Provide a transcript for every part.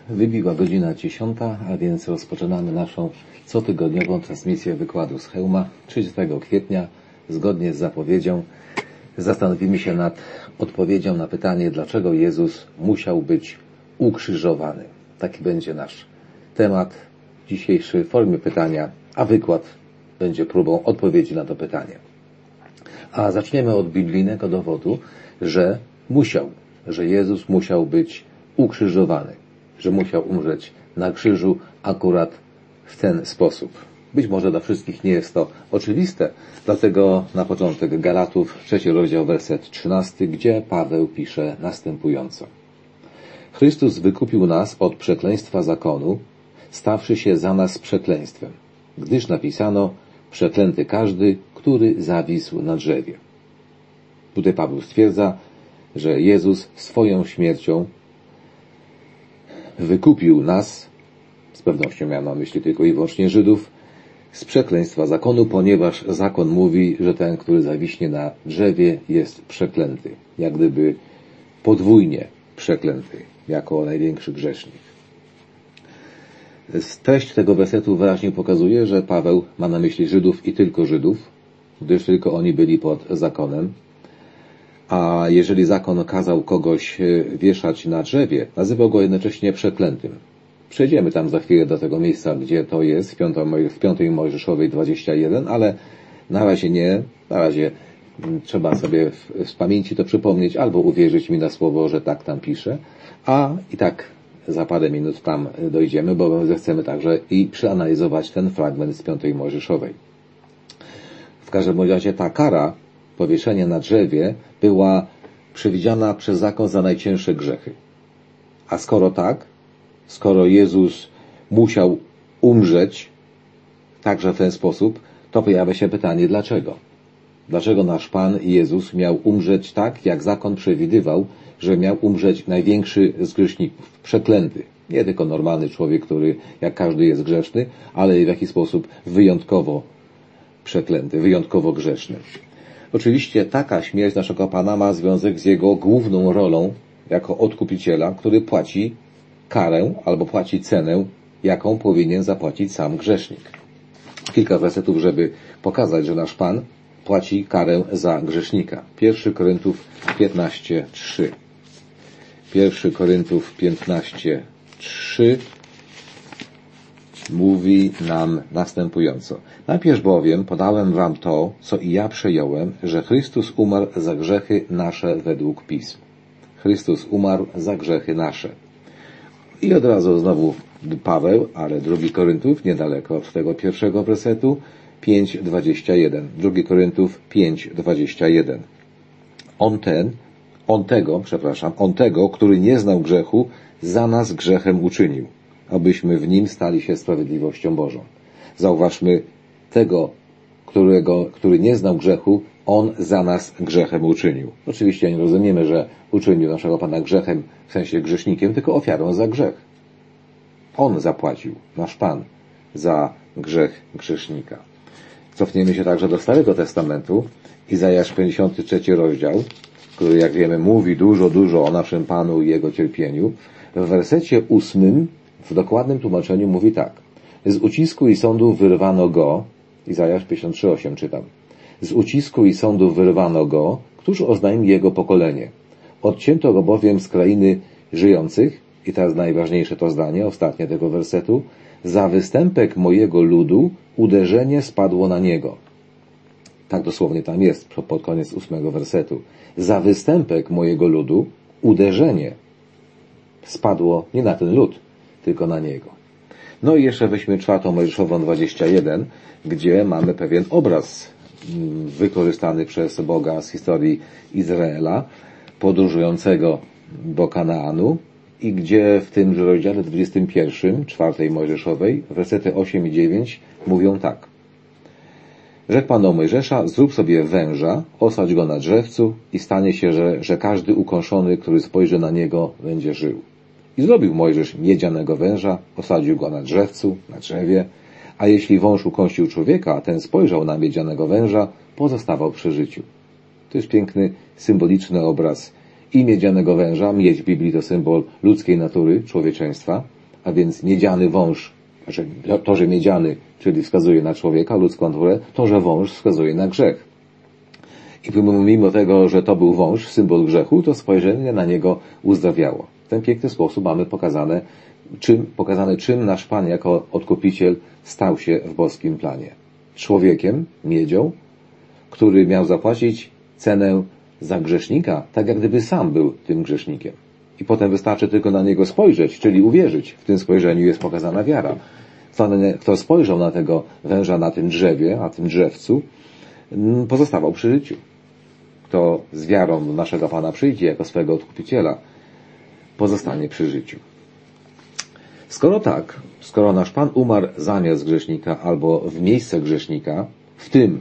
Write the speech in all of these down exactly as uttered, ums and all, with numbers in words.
Wybiła godzina dziesiąta, a więc rozpoczynamy naszą cotygodniową transmisję wykładu z Chełma trzydziestego kwietnia. Zgodnie z zapowiedzią zastanowimy się nad odpowiedzią na pytanie, dlaczego Jezus musiał być ukrzyżowany. Taki będzie nasz temat dzisiejszy w formie pytania, a wykład będzie próbą odpowiedzi na to pytanie. A zaczniemy od biblijnego dowodu, że musiał, że Jezus musiał być ukrzyżowany, że musiał umrzeć na krzyżu akurat w ten sposób. Być może dla wszystkich nie jest to oczywiste, dlatego na początek Galatów, trzeci rozdział, werset trzynasty, gdzie Paweł pisze następująco. Chrystus wykupił nas od przekleństwa zakonu, stawszy się za nas przekleństwem, gdyż napisano, przeklęty każdy, który zawisł na drzewie. Tutaj Paweł stwierdza, że Jezus swoją śmiercią wykupił nas, z pewnością miał na myśli tylko i wyłącznie Żydów, z przekleństwa zakonu, ponieważ zakon mówi, że ten, który zawiśnie na drzewie, jest przeklęty. Jak gdyby podwójnie przeklęty, jako największy grzesznik. Treść tego wersetu wyraźnie pokazuje, że Paweł ma na myśli Żydów i tylko Żydów, gdyż tylko oni byli pod zakonem. A jeżeli zakon kazał kogoś wieszać na drzewie, nazywał go jednocześnie przeklętym. Przejdziemy tam za chwilę do tego miejsca, gdzie to jest, w piątej Mojżeszowej dwadzieścia jeden, ale na razie nie, na razie trzeba sobie w pamięci to przypomnieć, albo uwierzyć mi na słowo, że tak tam pisze, a i tak za parę minut tam dojdziemy, bo zechcemy także i przeanalizować ten fragment z piątej Mojżeszowej. W każdym razie ta kara, powieszenie na drzewie, była przewidziana przez zakon za najcięższe grzechy. A skoro tak, skoro Jezus musiał umrzeć także w ten sposób, to pojawia się pytanie, dlaczego? Dlaczego nasz Pan Jezus miał umrzeć tak, jak zakon przewidywał, że miał umrzeć największy z grzeszników, przeklęty. Nie tylko normalny człowiek, który jak każdy jest grzeszny, ale i w jakiś sposób wyjątkowo przeklęty, wyjątkowo grzeszny. Oczywiście taka śmierć naszego Pana ma związek z Jego główną rolą jako odkupiciela, który płaci karę albo płaci cenę, jaką powinien zapłacić sam grzesznik. Kilka wersetów, żeby pokazać, że nasz Pan płaci karę za grzesznika. Pierwszy Koryntów piętnaście, trzy. Pierwszy Koryntów piętnaście, trzy mówi nam następująco. Najpierw bowiem podałem wam to, co i ja przejąłem, że Chrystus umarł za grzechy nasze według Pism. Chrystus umarł za grzechy nasze. I od razu znowu Paweł, ale drugi Koryntów, niedaleko od tego pierwszego wersetu, pięć, dwadzieścia jeden. drugi Koryntów pięć, dwadzieścia jeden. On ten, on tego, przepraszam, on tego, który nie znał grzechu, za nas grzechem uczynił, abyśmy w nim stali się sprawiedliwością Bożą. Zauważmy, tego, którego, który nie znał grzechu, on za nas grzechem uczynił. Oczywiście nie rozumiemy, że uczynił naszego Pana grzechem, w sensie grzesznikiem, tylko ofiarą za grzech. On zapłacił, nasz Pan, za grzech grzesznika. Cofniemy się także do Starego Testamentu, Izajasz pięćdziesiąty trzeci rozdział, który, jak wiemy, mówi dużo, dużo o naszym Panu i Jego cierpieniu. W wersecie ósmym, w dokładnym tłumaczeniu mówi tak. Z ucisku i sądów wyrwano go, Izajasz pięćdziesiąt trzy, osiem czytam. Z ucisku i sądów wyrwano go, któż oznajmi jego pokolenie. Odcięto go bowiem z krainy żyjących, i teraz najważniejsze to zdanie, ostatnie tego wersetu, za występek mojego ludu uderzenie spadło na niego. Tak dosłownie tam jest, pod koniec ósmego wersetu. Za występek mojego ludu uderzenie spadło nie na ten lud, tylko na niego. No i jeszcze weźmy czwartą Mojżeszową dwadzieścia jeden, gdzie mamy pewien obraz wykorzystany przez Boga z historii Izraela, podróżującego do Kanaanu, i gdzie w tym rozdziale dwudziestym pierwszym, czwartej Mojżeszowej, wersety osiem i dziewięć mówią tak. Rzekł Pan do Mojżesza, zrób sobie węża, osadź go na drzewcu i stanie się, że, że każdy ukąszony, który spojrzy na niego, będzie żył. I zrobił Mojżesz miedzianego węża, osadził go na drzewcu, na drzewie, a jeśli wąż ukąsił człowieka, a ten spojrzał na miedzianego węża, pozostawał przy życiu. To jest piękny, symboliczny obraz i miedzianego węża. Miedź w Biblii to symbol ludzkiej natury, człowieczeństwa. a więc miedziany wąż, znaczy to, że miedziany, czyli wskazuje na człowieka, ludzką naturę, to, że wąż wskazuje na grzech. I mimo tego, że to był wąż, symbol grzechu, to spojrzenie na niego uzdrawiało. W ten piękny sposób mamy pokazane, czym, pokazane, czym nasz Pan jako Odkupiciel stał się w boskim planie. Człowiekiem, miedzią, który miał zapłacić cenę za grzesznika, tak jak gdyby sam był tym grzesznikiem. I potem wystarczy tylko na niego spojrzeć, czyli uwierzyć. W tym spojrzeniu jest pokazana wiara. Kto, kto spojrzał na tego węża na tym drzewie, na tym drzewcu, pozostawał przy życiu. Kto z wiarą do naszego Pana przyjdzie jako swego Odkupiciela, pozostanie przy życiu. Skoro tak, skoro nasz Pan umarł zamiast grzesznika albo w miejsce grzesznika, w tym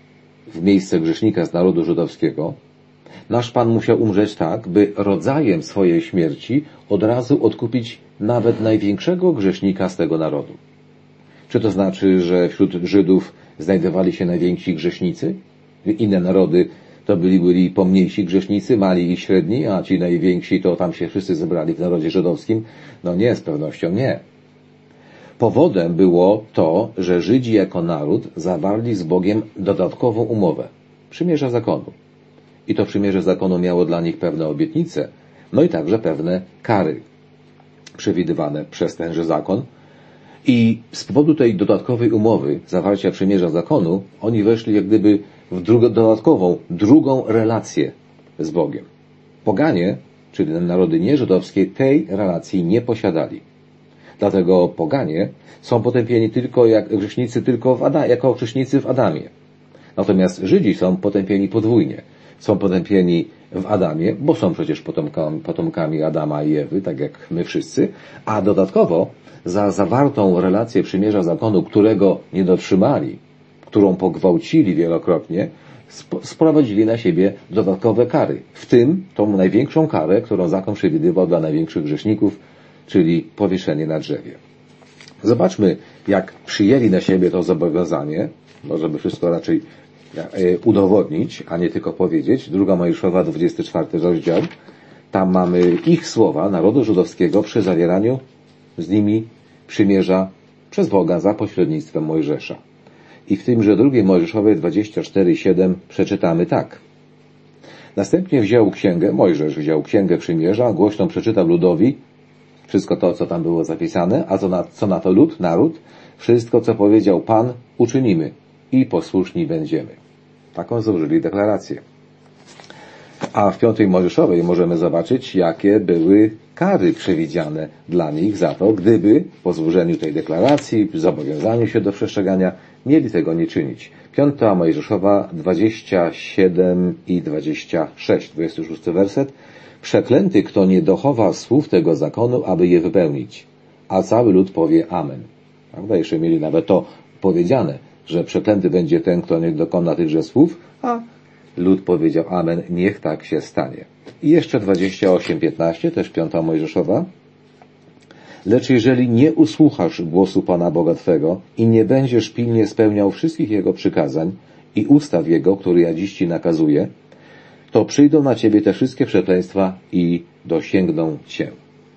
w miejsce grzesznika z narodu żydowskiego, nasz Pan musiał umrzeć tak, by rodzajem swojej śmierci od razu odkupić nawet największego grzesznika z tego narodu. Czy to znaczy, że wśród Żydów znajdowali się najwięksi grzesznicy? Inne narody to byli, byli pomniejsi grzesznicy, mali i średni, a ci najwięksi to tam się wszyscy zebrali w narodzie żydowskim? No nie, z pewnością nie. Powodem było to, że Żydzi jako naród zawarli z Bogiem dodatkową umowę, przymierze zakonu. I to przymierze zakonu miało dla nich pewne obietnice, no i także pewne kary przewidywane przez tenże zakon. I z powodu tej dodatkowej umowy, zawarcia przymierza zakonu, oni weszli jak gdyby w drugą, dodatkową, drugą relację z Bogiem. Poganie, czyli narody nieżydowskie, tej relacji nie posiadali. Dlatego poganie są potępieni tylko jak grzesznicy tylko w Ada, jako grzesznicy w Adamie. Natomiast Żydzi są potępieni podwójnie. Są potępieni w Adamie, bo są przecież potomkami, potomkami Adama i Ewy, tak jak my wszyscy, a dodatkowo za zawartą relację przymierza zakonu, którego nie dotrzymali, którą pogwałcili wielokrotnie, sprowadzili na siebie dodatkowe kary. W tym tą największą karę, którą zakon przewidywał dla największych grzeszników, czyli powieszenie na drzewie. Zobaczmy, jak przyjęli na siebie to zobowiązanie, no żeby wszystko raczej udowodnić, a nie tylko powiedzieć. Druga Mojżeszowa, dwudziesty czwarty rozdział. Tam mamy ich słowa narodu żydowskiego przy zawieraniu z nimi przymierza przez Boga za pośrednictwem Mojżesza. I w tymże drugiej Mojżeszowej dwudziestym czwartym siedem przeczytamy tak. Następnie wziął księgę, Mojżesz wziął księgę przymierza, głośno przeczytał ludowi wszystko to, co tam było zapisane, a co na, co na to lud, naród, wszystko, co powiedział Pan, uczynimy i posłuszni będziemy. Taką złożyli deklarację. A w piątej Mojżeszowej możemy zobaczyć, jakie były kary przewidziane dla nich za to, gdyby po złożeniu tej deklaracji, zobowiązaniu się do przestrzegania, mieli tego nie czynić. Piąta Mojżeszowa, dwudziesty siódmy i dwudziesty szósty, dwudziesty szósty werset. Przeklęty, kto nie dochowa słów tego zakonu, aby je wypełnić. A cały lud powie Amen. Prawda? Jeszcze mieli nawet to powiedziane, że przeklęty będzie ten, kto nie dokona tychże słów, a lud powiedział Amen, niech tak się stanie. I jeszcze dwadzieścia osiem piętnaście, też piąta Mojżeszowa. Lecz jeżeli nie usłuchasz głosu Pana Boga Twego i nie będziesz pilnie spełniał wszystkich Jego przykazań i ustaw Jego, który ja dziś Ci nakazuję, to przyjdą na Ciebie te wszystkie przekleństwa i dosięgną Cię.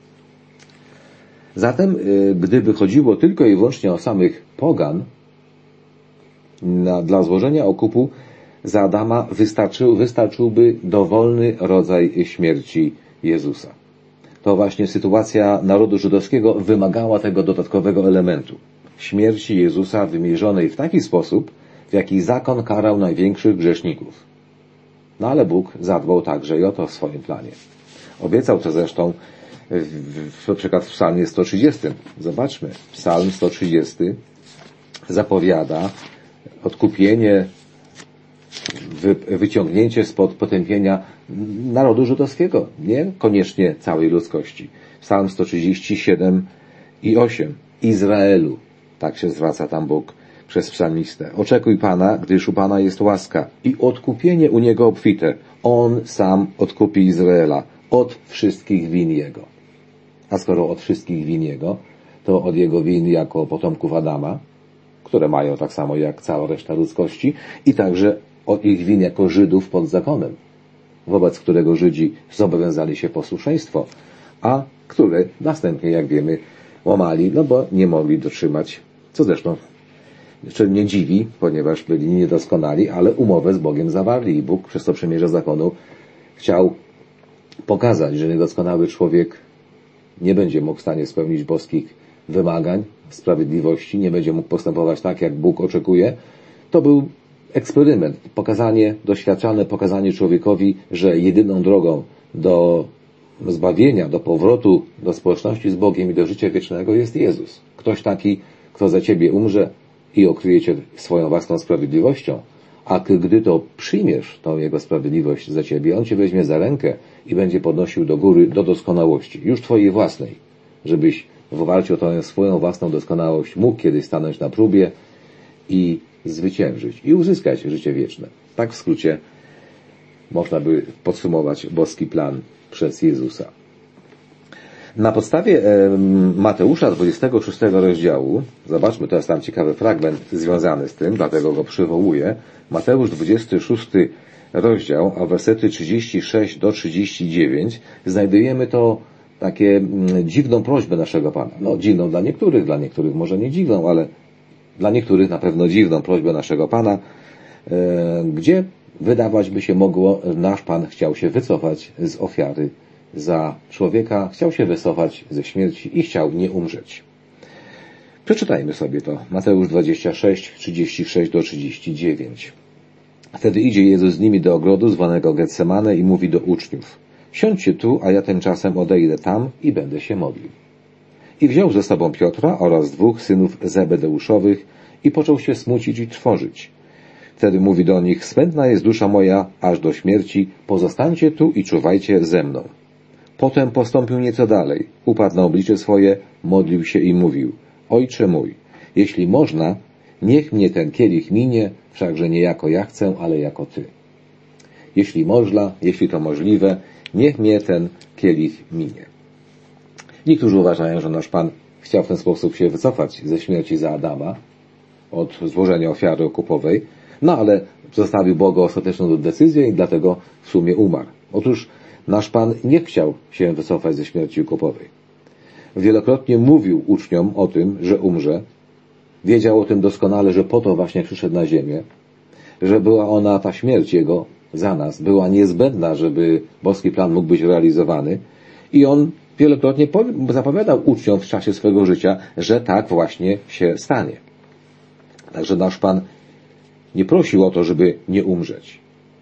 Zatem, gdyby chodziło tylko i wyłącznie o samych pogan, na, dla złożenia okupu za Adama wystarczył, wystarczyłby dowolny rodzaj śmierci Jezusa. To właśnie sytuacja narodu żydowskiego wymagała tego dodatkowego elementu. Śmierci Jezusa wymierzonej w taki sposób, w jaki zakon karał największych grzeszników. No ale Bóg zadbał także i o to w swoim planie. Obiecał to zresztą w, na przykład w psalmie sto trzydziestym. Zobaczmy, psalm sto trzydziesty zapowiada odkupienie, wy, wyciągnięcie spod potępienia narodu żydowskiego, nie koniecznie całej ludzkości. Psalm sto trzydzieści siedem i osiem. Izraelu, tak się zwraca tam Bóg przez psalmistę. Oczekuj Pana, gdyż u Pana jest łaska i odkupienie u Niego obfite. On sam odkupi Izraela od wszystkich win Jego. A skoro od wszystkich win Jego, to od Jego win jako potomków Adama, które mają tak samo jak cała reszta ludzkości, i także od ich win jako Żydów pod zakonem, wobec którego Żydzi zobowiązali się posłuszeństwo, a które następnie, jak wiemy, łamali, no bo nie mogli dotrzymać, co zresztą jeszcze nie dziwi, ponieważ byli niedoskonali, ale umowę z Bogiem zawarli i Bóg przez to przymierze zakonu chciał pokazać, że niedoskonały człowiek nie będzie mógł w stanie spełnić boskich wymagań, sprawiedliwości, nie będzie mógł postępować tak, jak Bóg oczekuje. To był eksperyment, pokazanie, doświadczalne pokazanie człowiekowi, że jedyną drogą do zbawienia, do powrotu do społeczności z Bogiem i do życia wiecznego jest Jezus. Ktoś taki, kto za ciebie umrze i okryje cię swoją własną sprawiedliwością, a gdy to przyjmiesz, tą Jego sprawiedliwość za ciebie, On cię weźmie za rękę i będzie podnosił do góry, do doskonałości, już twojej własnej, żebyś w oparciu o tę swoją własną doskonałość mógł kiedyś stanąć na próbie i zwyciężyć i uzyskać życie wieczne. Tak w skrócie można by podsumować boski plan przez Jezusa. Na podstawie Mateusza dwudziestego szóstego rozdziału, zobaczmy, to jest tam ciekawy fragment związany z tym, dlatego go przywołuję. Mateusz dwudziesty szósty rozdział, a wersety trzydzieści sześć do trzydziestu dziewięciu, znajdujemy to takie dziwną prośbę naszego Pana. No dziwną dla niektórych, dla niektórych może nie dziwną, ale dla niektórych na pewno dziwną prośbę naszego Pana, gdzie wydawać by się mogło, nasz Pan chciał się wycofać z ofiary za człowieka, chciał się wycofać ze śmierci i chciał nie umrzeć. Przeczytajmy sobie to. Mateusz dwadzieścia sześć, trzydzieści sześć do trzydziestu dziewięciu. Wtedy idzie Jezus z nimi do ogrodu zwanego Getsemane i mówi do uczniów: siądźcie tu, a ja tymczasem odejdę tam i będę się modlił. I wziął ze sobą Piotra oraz dwóch synów Zebedeuszowych i począł się smucić i trwożyć. Wtedy mówi do nich: swędna jest dusza moja aż do śmierci, pozostańcie tu i czuwajcie ze mną. Potem postąpił nieco dalej, upadł na oblicze swoje, modlił się i mówił: Ojcze mój, jeśli można, niech mnie ten kielich minie, wszakże nie jako ja chcę, ale jako Ty. Jeśli można, jeśli to możliwe, niech mnie ten kielich minie. Niektórzy uważają, że nasz Pan chciał w ten sposób się wycofać ze śmierci za Adama, od złożenia ofiary okupowej, no ale zostawił Bogu ostateczną decyzję i dlatego w sumie umarł. Otóż nasz Pan nie chciał się wycofać ze śmierci okupowej. Wielokrotnie mówił uczniom o tym, że umrze. Wiedział o tym doskonale, że po to właśnie przyszedł na ziemię, że była ona, ta śmierć Jego za nas, była niezbędna, żeby boski plan mógł być realizowany. I On wielokrotnie zapowiadał uczniom w czasie swego życia, że tak właśnie się stanie. Także nasz Pan nie prosił o to, żeby nie umrzeć,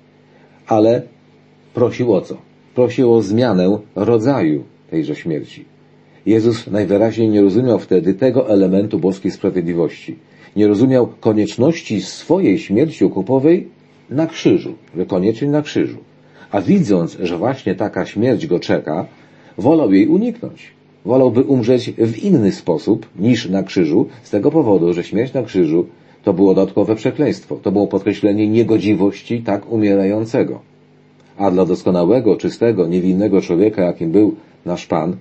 ale prosił o co? Prosił o zmianę rodzaju tejże śmierci. Jezus najwyraźniej nie rozumiał wtedy tego elementu boskiej sprawiedliwości. Nie rozumiał konieczności swojej śmierci okupowej na krzyżu, że koniecznie na krzyżu. A widząc, że właśnie taka śmierć go czeka, wolał jej uniknąć. Wolałby umrzeć w inny sposób niż na krzyżu, z tego powodu, że śmierć na krzyżu to było dodatkowe przekleństwo. To było podkreślenie niegodziwości tak umierającego. A dla doskonałego, czystego, niewinnego człowieka, jakim był nasz Pan,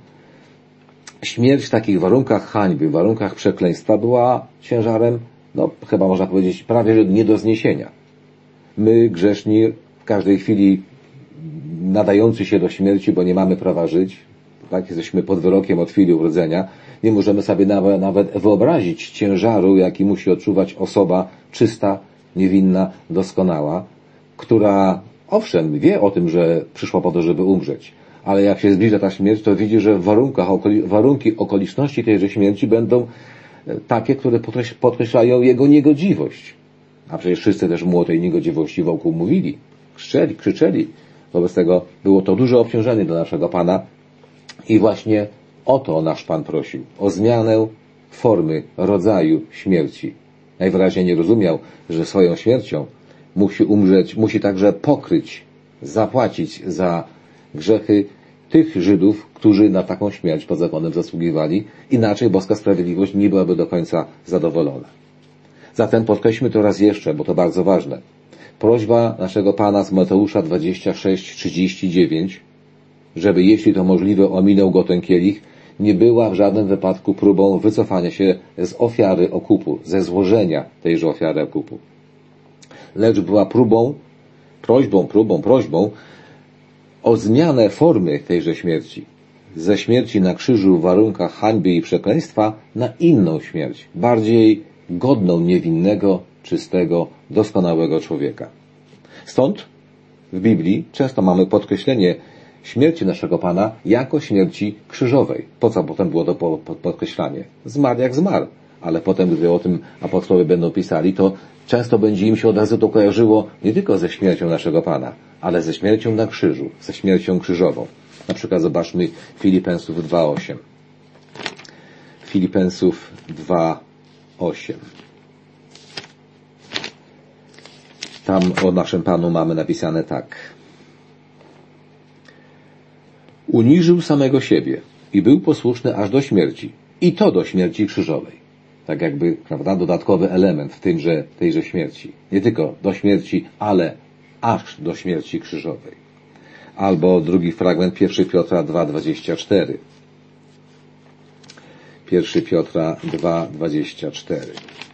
śmierć w takich warunkach hańby, w warunkach przekleństwa była ciężarem, no chyba można powiedzieć, prawie że nie do zniesienia. My, grzeszni, w każdej chwili nadający się do śmierci, bo nie mamy prawa żyć, tak, jesteśmy pod wyrokiem od chwili urodzenia, nie możemy sobie nawet, nawet wyobrazić ciężaru, jaki musi odczuwać osoba czysta, niewinna, doskonała, która owszem wie o tym, że przyszła po to, żeby umrzeć, ale jak się zbliża ta śmierć, to widzi, że w warunkach, warunki okoliczności tejże śmierci będą takie, które podkreślają jego niegodziwość. A przecież wszyscy też mu o tej niegodziwości wokół mówili, krzyczeli, krzyczeli. Wobec tego było to duże obciążenie dla naszego Pana i właśnie o to nasz Pan prosił. O zmianę formy, rodzaju śmierci. Najwyraźniej nie rozumiał, że swoją śmiercią musi umrzeć, musi także pokryć, zapłacić za grzechy tych Żydów, którzy na taką śmierć pod zakonem zasługiwali. Inaczej boska sprawiedliwość nie byłaby do końca zadowolona. Zatem podkreślmy to raz jeszcze, bo to bardzo ważne. Prośba naszego Pana z Mateusza dwadzieścia sześć, trzydzieści dziewięć, żeby jeśli to możliwe ominął go ten kielich, nie była w żadnym wypadku próbą wycofania się z ofiary okupu, ze złożenia tejże ofiary okupu. Lecz była próbą, prośbą, próbą, prośbą o zmianę formy tejże śmierci. ze śmierci na krzyżu w warunkach hańby i przekleństwa na inną śmierć, bardziej godną niewinnego, czystego, doskonałego człowieka. Stąd w Biblii często mamy podkreślenie śmierci naszego Pana jako śmierci krzyżowej. Po co potem było to podkreślanie? Zmarł jak zmarł. Ale potem, gdy o tym apostołowie będą pisali, to często będzie im się od razu to kojarzyło nie tylko ze śmiercią naszego Pana, ale ze śmiercią na krzyżu, ze śmiercią krzyżową. Na przykład zobaczmy Filipensów dwa osiem. Filipensów dwa osiem. Tam o naszym Panu mamy napisane tak. Uniżył samego siebie i był posłuszny aż do śmierci. I to do śmierci krzyżowej. Tak jakby, prawda, dodatkowy element w tymże, tejże śmierci. Nie tylko do śmierci, ale aż do śmierci krzyżowej. Albo drugi fragment pierwszy Piotra dwa dwadzieścia cztery. pierwszy Piotra dwa dwadzieścia cztery.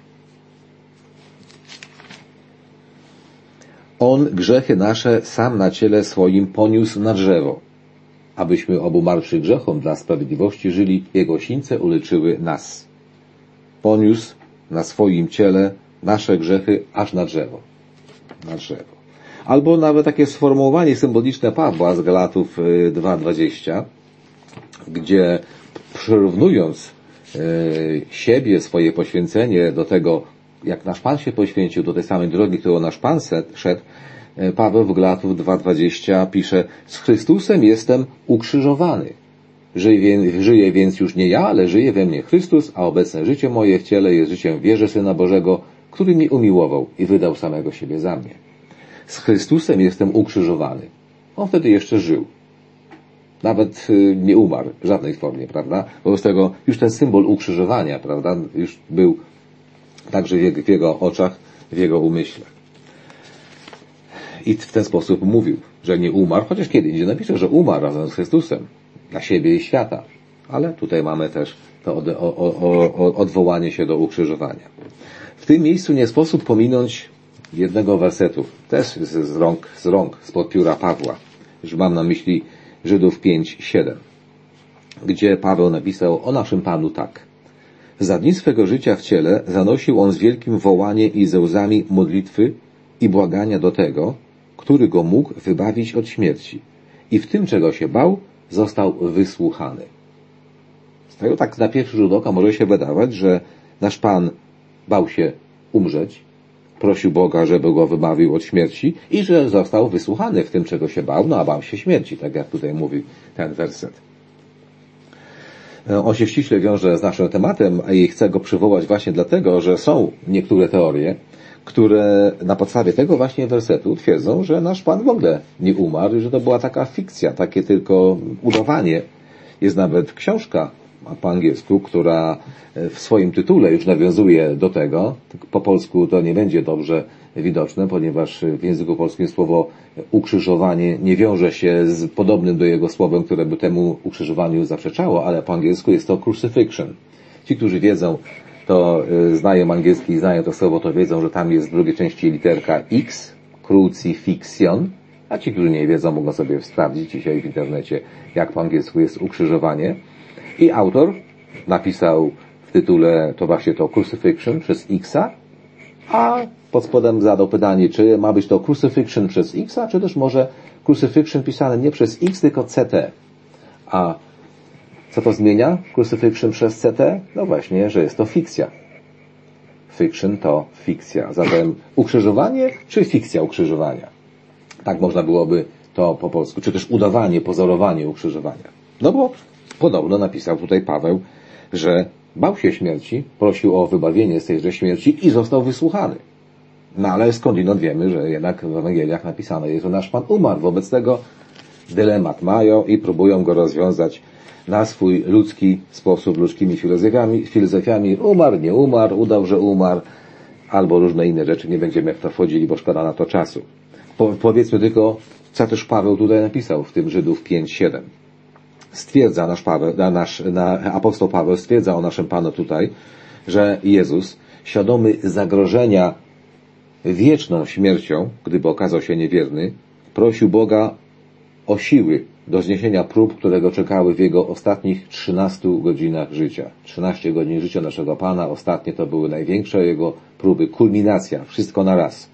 On grzechy nasze sam na ciele swoim poniósł na drzewo, abyśmy obumarłszy grzechom dla sprawiedliwości żyli, jego sińce uleczyły nas. Poniósł na swoim ciele nasze grzechy aż na drzewo. Na drzewo. Albo nawet takie sformułowanie symboliczne Pawła z Galatów dwa dwadzieścia, gdzie przyrównując siebie, swoje poświęcenie do tego, jak nasz Pan się poświęcił, do tej samej drogi, którą nasz Pan szedł, Paweł w Galatów dwa dwadzieścia pisze: z Chrystusem jestem ukrzyżowany. Żyję, żyję więc już nie ja, ale żyje we mnie Chrystus, a obecne życie moje w ciele jest życiem w wierze Syna Bożego, który mnie umiłował i wydał samego siebie za mnie. Z Chrystusem jestem ukrzyżowany. On wtedy jeszcze żył. Nawet nie umarł w żadnej formie, prawda? Wobec tego już ten symbol ukrzyżowania, prawda, już był także w jego, w jego oczach, w jego umyśle. I w ten sposób mówił, że nie umarł, chociaż kiedy indziej napisze, że umarł razem z Chrystusem dla siebie i świata. Ale tutaj mamy też to od, o, o, o, odwołanie się do ukrzyżowania. W tym miejscu nie sposób pominąć jednego wersetu, też z, z rąk, z rąk, spod pióra Pawła. Już mam na myśli Żydów pięć siedem, gdzie Paweł napisał o naszym Panu tak. Za dni swego życia w ciele zanosił on z wielkim wołaniem i ze łzami modlitwy i błagania do tego, który go mógł wybawić od śmierci. I w tym, czego się bał, został wysłuchany. Z tego tak na pierwszy rzut oka może się wydawać, że nasz Pan bał się umrzeć, prosił Boga, żeby go wybawił od śmierci i że został wysłuchany w tym, czego się bał, no a bał się śmierci, tak jak tutaj mówi ten werset. On się ściśle wiąże z naszym tematem i chcę go przywołać właśnie dlatego, że są niektóre teorie, które na podstawie tego właśnie wersetu twierdzą, że nasz Pan w ogóle nie umarł, że to była taka fikcja, takie tylko udawanie. Jest nawet książka po angielsku, która w swoim tytule już nawiązuje do tego. Po polsku to nie będzie dobrze widoczne, ponieważ w języku polskim słowo ukrzyżowanie nie wiąże się z podobnym do jego słowem, które by temu ukrzyżowaniu zaprzeczało, ale po angielsku jest to crucifixion. Ci, którzy wiedzą, to znają angielski i znają to słowo, to wiedzą, że tam jest w drugiej części literka X, crucifixion, a ci, którzy nie wiedzą, mogą sobie sprawdzić dzisiaj w internecie, jak po angielsku jest ukrzyżowanie. I autor napisał w tytule to właśnie to crucifixion przez X-a, a pod spodem zadał pytanie, czy ma być to crucifixion przez X-a, czy też może crucifixion pisane nie przez X, tylko C T. A co to zmienia? Crucifixion przez C T? No właśnie, że jest to fikcja. Fiction to fikcja. Zatem ukrzyżowanie czy fikcja ukrzyżowania? Tak można byłoby to po polsku. Czy też udawanie, pozorowanie ukrzyżowania. No bo podobno napisał tutaj Paweł, że bał się śmierci, prosił o wybawienie z tejże śmierci i został wysłuchany. No ale skądinąd wiemy, że jednak w Ewangeliach napisane jest, że nasz Pan umarł. Wobec tego dylemat mają i próbują go rozwiązać na swój ludzki sposób, ludzkimi filozofiami, filozofiami. Umarł, nie umarł, udał, że umarł, albo różne inne rzeczy. Nie będziemy w to wchodzili, bo szkoda na to czasu. Po, powiedzmy tylko, co też Paweł tutaj napisał w tym Żydów pięć siedem. Stwierdza nasz Paweł, nasz, na, apostoł Paweł stwierdza o naszym Panu tutaj, że Jezus, świadomy zagrożenia wieczną śmiercią, gdyby okazał się niewierny, prosił Boga o siły, do zniesienia prób, które go czekały w jego ostatnich trzynastu godzinach życia. trzynaście godzin życia naszego Pana, ostatnie to były największe jego próby, kulminacja, wszystko na raz.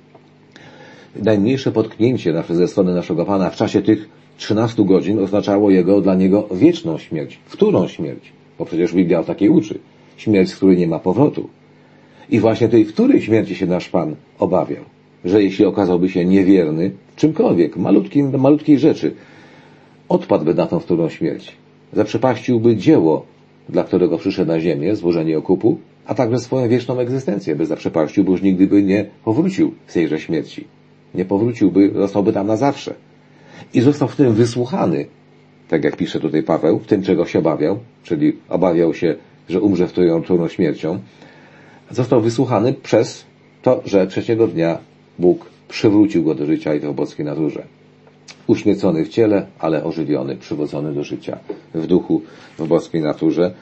Najmniejsze potknięcie nasze ze strony naszego Pana w czasie tych trzynastu godzin oznaczało jego, dla niego wieczną śmierć. Wtórną śmierć, bo przecież Biblia o takiej uczy. Śmierć, z której nie ma powrotu. I właśnie tej wtórej śmierci się nasz Pan obawiał, że jeśli okazałby się niewierny w czymkolwiek, malutkim, malutkiej rzeczy, odpadłby na tą wtórną śmierć. Zaprzepaściłby dzieło, dla którego przyszedł na ziemię, złożenie okupu, a także swoją wieczną egzystencję by zaprzepaścił, bo już nigdy by nie powrócił z tejże śmierci. Nie powróciłby, zostałby tam na zawsze. I został w tym wysłuchany, tak jak pisze tutaj Paweł, w tym, czego się obawiał, czyli obawiał się, że umrze wtórną śmiercią, został wysłuchany przez to, że trzeciego dnia Bóg przywrócił go do życia i to w boskiej naturze. Uśmiercony w ciele, ale ożywiony, przywodzony do życia w duchu, w boskiej naturze.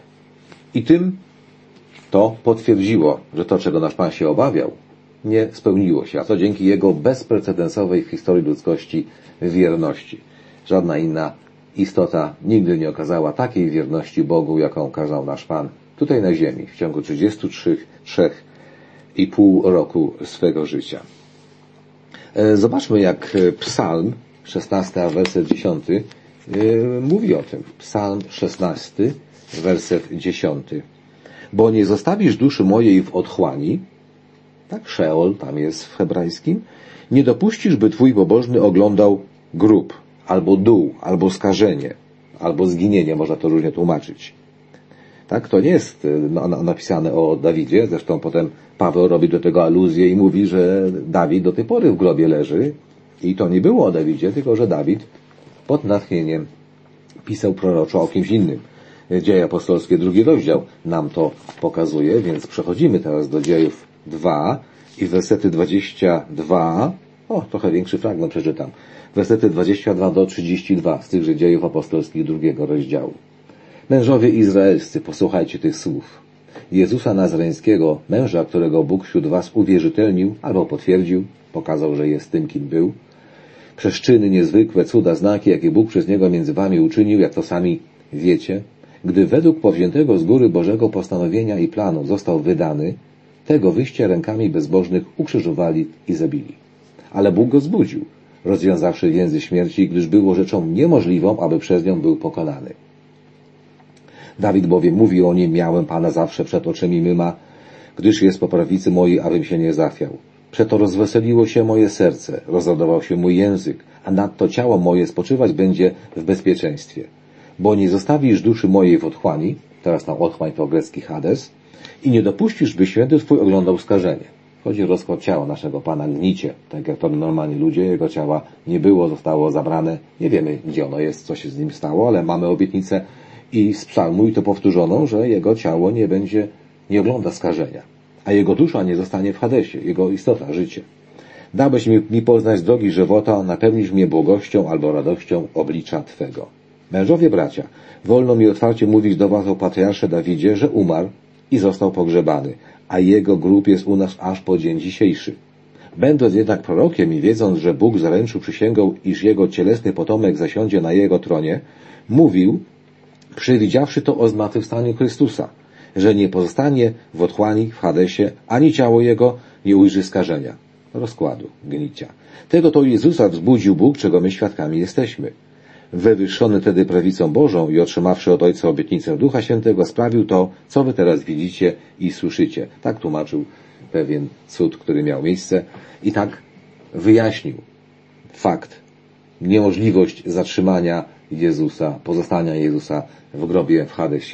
I tym to potwierdziło, że to, czego nasz Pan się obawiał, nie spełniło się, a to dzięki Jego bezprecedensowej w historii ludzkości wierności. Żadna inna istota nigdy nie okazała takiej wierności Bogu, jaką okazał nasz Pan tutaj na ziemi w ciągu trzydziestu trzech i pół roku swego życia. Zobaczmy, jak Psalm szesnasty, a werset dziesiąty mówi o tym. Psalm szesnasty, werset dziesiąty. Bo nie zostawisz duszy mojej w otchłani, tak, Szeol tam jest w hebrajskim, nie dopuścisz, by twój pobożny oglądał grób, albo dół, albo skażenie, albo zginienie, można to różnie tłumaczyć. Tak, to nie jest napisane o Dawidzie, zresztą potem Paweł robi do tego aluzję i mówi, że Dawid do tej pory w grobie leży i to nie było o Dawidzie, tylko że Dawid pod natchnieniem pisał proroczo o kimś innym. Dzieje apostolskie, drugi rozdział nam to pokazuje, więc przechodzimy teraz do Dziejów dwa i wersety dwadzieścia dwa, o, trochę większy fragment przeczytam, wersety dwadzieścia dwa do trzydziestu dwóch z tychże Dziejów apostolskich drugiego rozdziału. Mężowie izraelscy, posłuchajcie tych słów. Jezusa Nazareńskiego, męża, którego Bóg wśród was uwierzytelnił albo potwierdził, pokazał, że jest tym, kim był, przez czyny niezwykłe, cuda, znaki, jakie Bóg przez niego między wami uczynił, jak to sami wiecie, gdy według powziętego z góry Bożego postanowienia i planu został wydany, tego wyście rękami bezbożnych ukrzyżowali i zabili. Ale Bóg go zbudził, rozwiązawszy więzy śmierci, gdyż było rzeczą niemożliwą, aby przez nią był pokonany. Dawid bowiem mówi o nim, miałem Pana zawsze przed oczymi myma, gdyż jest po prawicy mojej, abym się nie zachwiał. Przeto rozweseliło się moje serce, rozradował się mój język, a nadto ciało moje spoczywać będzie w bezpieczeństwie. Bo nie zostawisz duszy mojej w otchłani, teraz tam otchłań to grecki Hades, i nie dopuścisz, by święty Twój oglądał skażenie. Chodzi o rozkład ciała naszego Pana, gnicie, tak jak to normalni ludzie, jego ciała nie było, zostało zabrane, nie wiemy gdzie ono jest, co się z nim stało, ale mamy obietnicę i z psalmu i to powtórzoną, że jego ciało nie będzie, nie ogląda skażenia, a jego dusza nie zostanie w Hadesie, jego istota, życie. Dałeś mi, mi poznać drogi żywota, napełnisz mnie błogością albo radością oblicza Twego. Mężowie bracia, wolno mi otwarcie mówić do was o patriarsze Dawidzie, że umarł i został pogrzebany, a jego grób jest u nas aż po dzień dzisiejszy. Będąc jednak prorokiem i wiedząc, że Bóg zaręczył przysięgą, iż jego cielesny potomek zasiądzie na jego tronie, mówił, przewidziawszy to o zmartwychwstaniu Chrystusa, że nie pozostanie w otchłani, w Hadesie, ani ciało jego nie ujrzy skażenia, rozkładu, gnicia. Tego to Jezusa wzbudził Bóg, czego my świadkami jesteśmy. Wywyższony tedy prawicą Bożą i otrzymawszy od Ojca obietnicę Ducha Świętego, sprawił to, co wy teraz widzicie i słyszycie. Tak tłumaczył pewien cud, który miał miejsce i tak wyjaśnił fakt, niemożliwość zatrzymania Jezusa, pozostania Jezusa w grobie w Hadesie.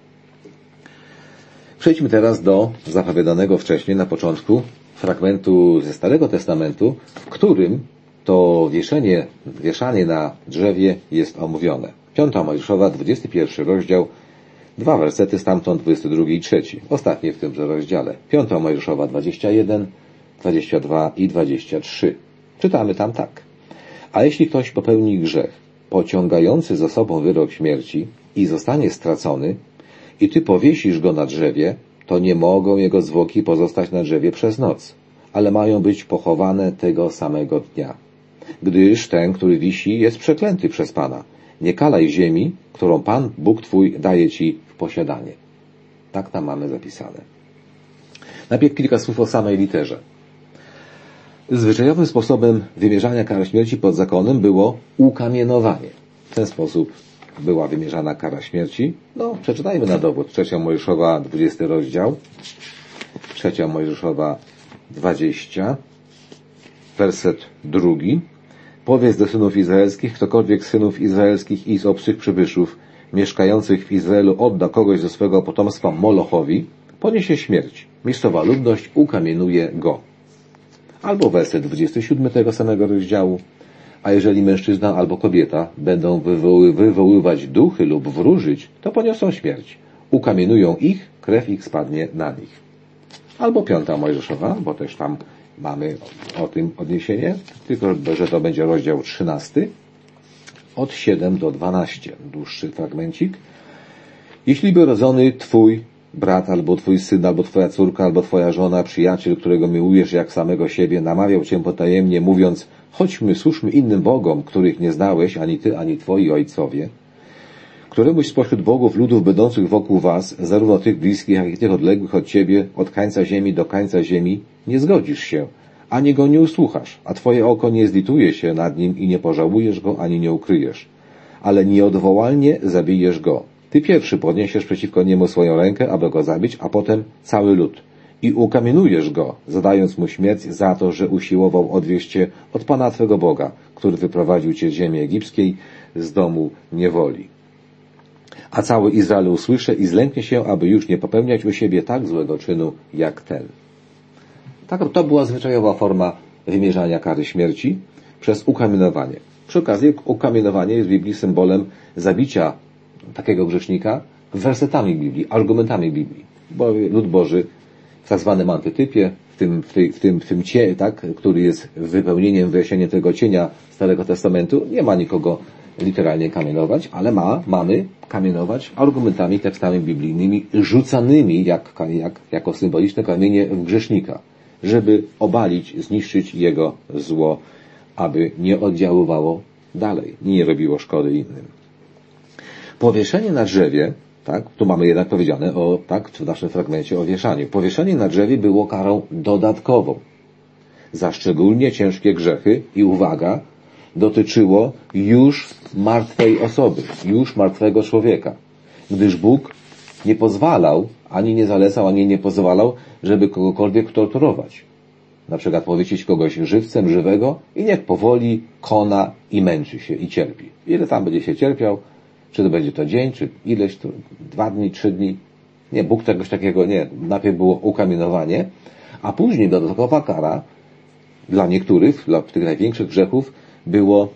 Przejdźmy teraz do zapowiadanego wcześniej na początku fragmentu ze Starego Testamentu, w którym to wieszenie, wieszanie na drzewie jest omówione. Piąta Mojżeszowa, dwudziesty pierwszy rozdział, dwa wersety stamtąd, dwudziesty drugi i trzeci. Ostatnie w tymże rozdziale. Piąta Mojżeszowa, dwadzieścia jeden, dwadzieścia dwa i dwadzieścia trzy. Czytamy tam tak. A jeśli ktoś popełni grzech, pociągający za sobą wyrok śmierci i zostanie stracony, i ty powiesisz go na drzewie, to nie mogą jego zwłoki pozostać na drzewie przez noc, ale mają być pochowane tego samego dnia. gdyż ten, który wisi, jest przeklęty przez Pana. Nie kalaj ziemi, którą Pan, Bóg Twój, daje Ci w posiadanie. Tak tam mamy zapisane. Najpierw kilka słów o samej literze. Zwyczajowym sposobem wymierzania kary śmierci pod zakonem było ukamienowanie. W ten sposób była wymierzana kara śmierci. No, przeczytajmy na dowód. Trzecia Mojżeszowa, dwudziesty rozdział. Trzecia Mojżeszowa, dwadzieścia. Werset drugi. Powiedz do synów izraelskich, ktokolwiek z synów izraelskich i z obcych przybyszów mieszkających w Izraelu odda kogoś ze swego potomstwa Molochowi, poniesie śmierć. Miejscowa ludność ukamienuje go. Albo werset dwudziesty siódmy tego samego rozdziału. A jeżeli mężczyzna albo kobieta będą wywoły, wywoływać duchy lub wróżyć, to poniosą śmierć. Ukamienują ich, krew ich spadnie na nich. Albo piąta Mojżeszowa, bo też tam mamy o tym odniesienie, tylko że to będzie rozdział trzynasty, od siódmego do dwunastego, dłuższy fragmencik. Jeśli by rodzony twój brat, albo twój syn, albo twoja córka, albo twoja żona, przyjaciel, którego miłujesz jak samego siebie, namawiał cię potajemnie, mówiąc, chodźmy, służmy innym bogom, których nie znałeś, ani ty, ani twoi ojcowie, któremuś spośród bogów ludów będących wokół was, zarówno tych bliskich, jak i tych odległych od ciebie, od krańca ziemi do krańca ziemi, nie zgodzisz się, ani go nie usłuchasz, a twoje oko nie zlituje się nad nim i nie pożałujesz go, ani nie ukryjesz, ale nieodwołalnie zabijesz go. Ty pierwszy podniesiesz przeciwko niemu swoją rękę, aby go zabić, a potem cały lud. I ukamienujesz go, zadając mu śmierć za to, że usiłował odwieźć cię od Pana twego Boga, który wyprowadził cię z ziemi egipskiej, z domu niewoli. A cały Izrael usłyszy i zlęknie się, aby już nie popełniać u siebie tak złego czynu, jak ten. Tak, to była zwyczajowa forma wymierzania kary śmierci przez ukamienowanie. Przy okazji ukamienowanie jest w Biblii symbolem zabicia takiego grzesznika wersetami Biblii, argumentami Biblii. Bo lud Boży w tak zwanym antytypie, w tym, w tej, w tym, w tym cie, tak, który jest wypełnieniem, wyjaśnieniem tego cienia Starego Testamentu, nie ma nikogo literalnie kamienować, ale ma, mamy kamienować argumentami, tekstami biblijnymi, rzucanymi jak, jak, jako symboliczne kamienie w grzesznika, żeby obalić, zniszczyć jego zło, aby nie oddziaływało dalej, nie robiło szkody innym. Powieszenie na drzewie, tak, tu mamy jednak powiedziane o, tak, w naszym fragmencie o wieszaniu. Powieszenie na drzewie było karą dodatkową za szczególnie ciężkie grzechy i uwaga, dotyczyło już martwej osoby, już martwego człowieka, gdyż Bóg nie pozwalał, ani nie zalecał, ani nie pozwalał, żeby kogokolwiek torturować. Na przykład powiesić kogoś żywcem żywego i niech powoli kona i męczy się i cierpi. Ile tam będzie się cierpiał, czy to będzie to dzień, czy ileś, to dwa dni, trzy dni. Nie, Bóg czegoś takiego nie. Najpierw było ukamienowanie, a później dodatkowa kara dla niektórych, dla tych największych grzechów, było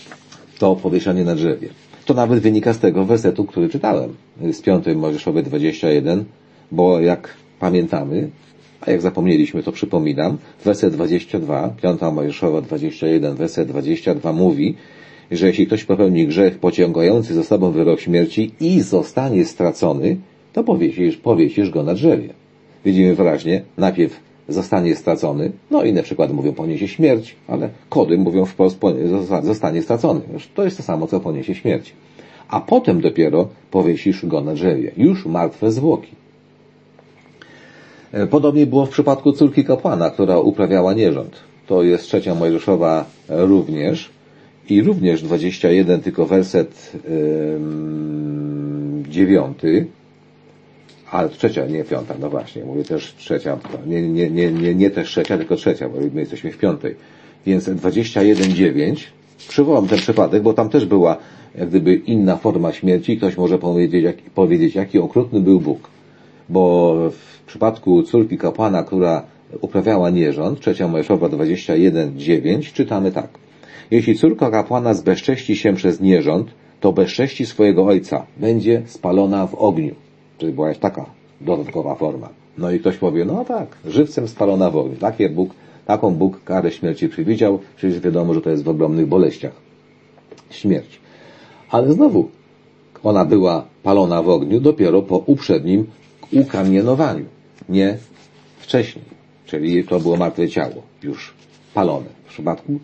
to powieszanie na drzewie. To nawet wynika z tego wersetu, który czytałem, z piątej Mojżeszowej dwadzieścia jeden, bo jak pamiętamy, a jak zapomnieliśmy, to przypominam, werset dwadzieścia dwa, piąta Mojżeszowa dwadzieścia jeden, werset dwadzieścia dwa mówi, że jeśli ktoś popełni grzech pociągający za sobą wyrok śmierci i zostanie stracony, to powiesisz, powiesisz go na drzewie. Widzimy wyraźnie, najpierw zostanie stracony, no inne przykłady mówią poniesie śmierć, ale kody mówią wprost zostanie stracony. To jest to samo, co poniesie śmierć. A potem dopiero powiesisz go na drzewie. Już martwe zwłoki. Podobnie było w przypadku córki kapłana, która uprawiała nierząd. To jest trzecia Mojżeszowa również. I również dwadzieścia jeden, tylko werset dziewiąty, ale trzecia, nie piąta, no właśnie, mówię też trzecia, nie, nie, nie, nie, nie też trzecia, tylko trzecia, bo my jesteśmy w piątej. Więc dwadzieścia jeden dziewięć, przywołam ten przypadek, bo tam też była jak gdyby inna forma śmierci. Ktoś może powiedzieć, jak, powiedzieć jaki okrutny był Bóg. Bo w przypadku córki kapłana, która uprawiała nierząd, trzecia Mojżeszowa dwadzieścia jeden dziewięć, czytamy tak. Jeśli córka kapłana zbezcześci się przez nierząd, to bezcześci swojego ojca, będzie spalona w ogniu. Czyli była jest taka dodatkowa forma. No i ktoś powie, no tak, żywcem spalona w ogniu. Takie Bóg, taką Bóg karę śmierci przewidział, przecież wiadomo, że to jest w ogromnych boleściach. Śmierć. Ale znowu, ona była palona w ogniu dopiero po uprzednim ukamienowaniu. Nie wcześniej. Czyli to było martwe ciało, już palone. W przypadku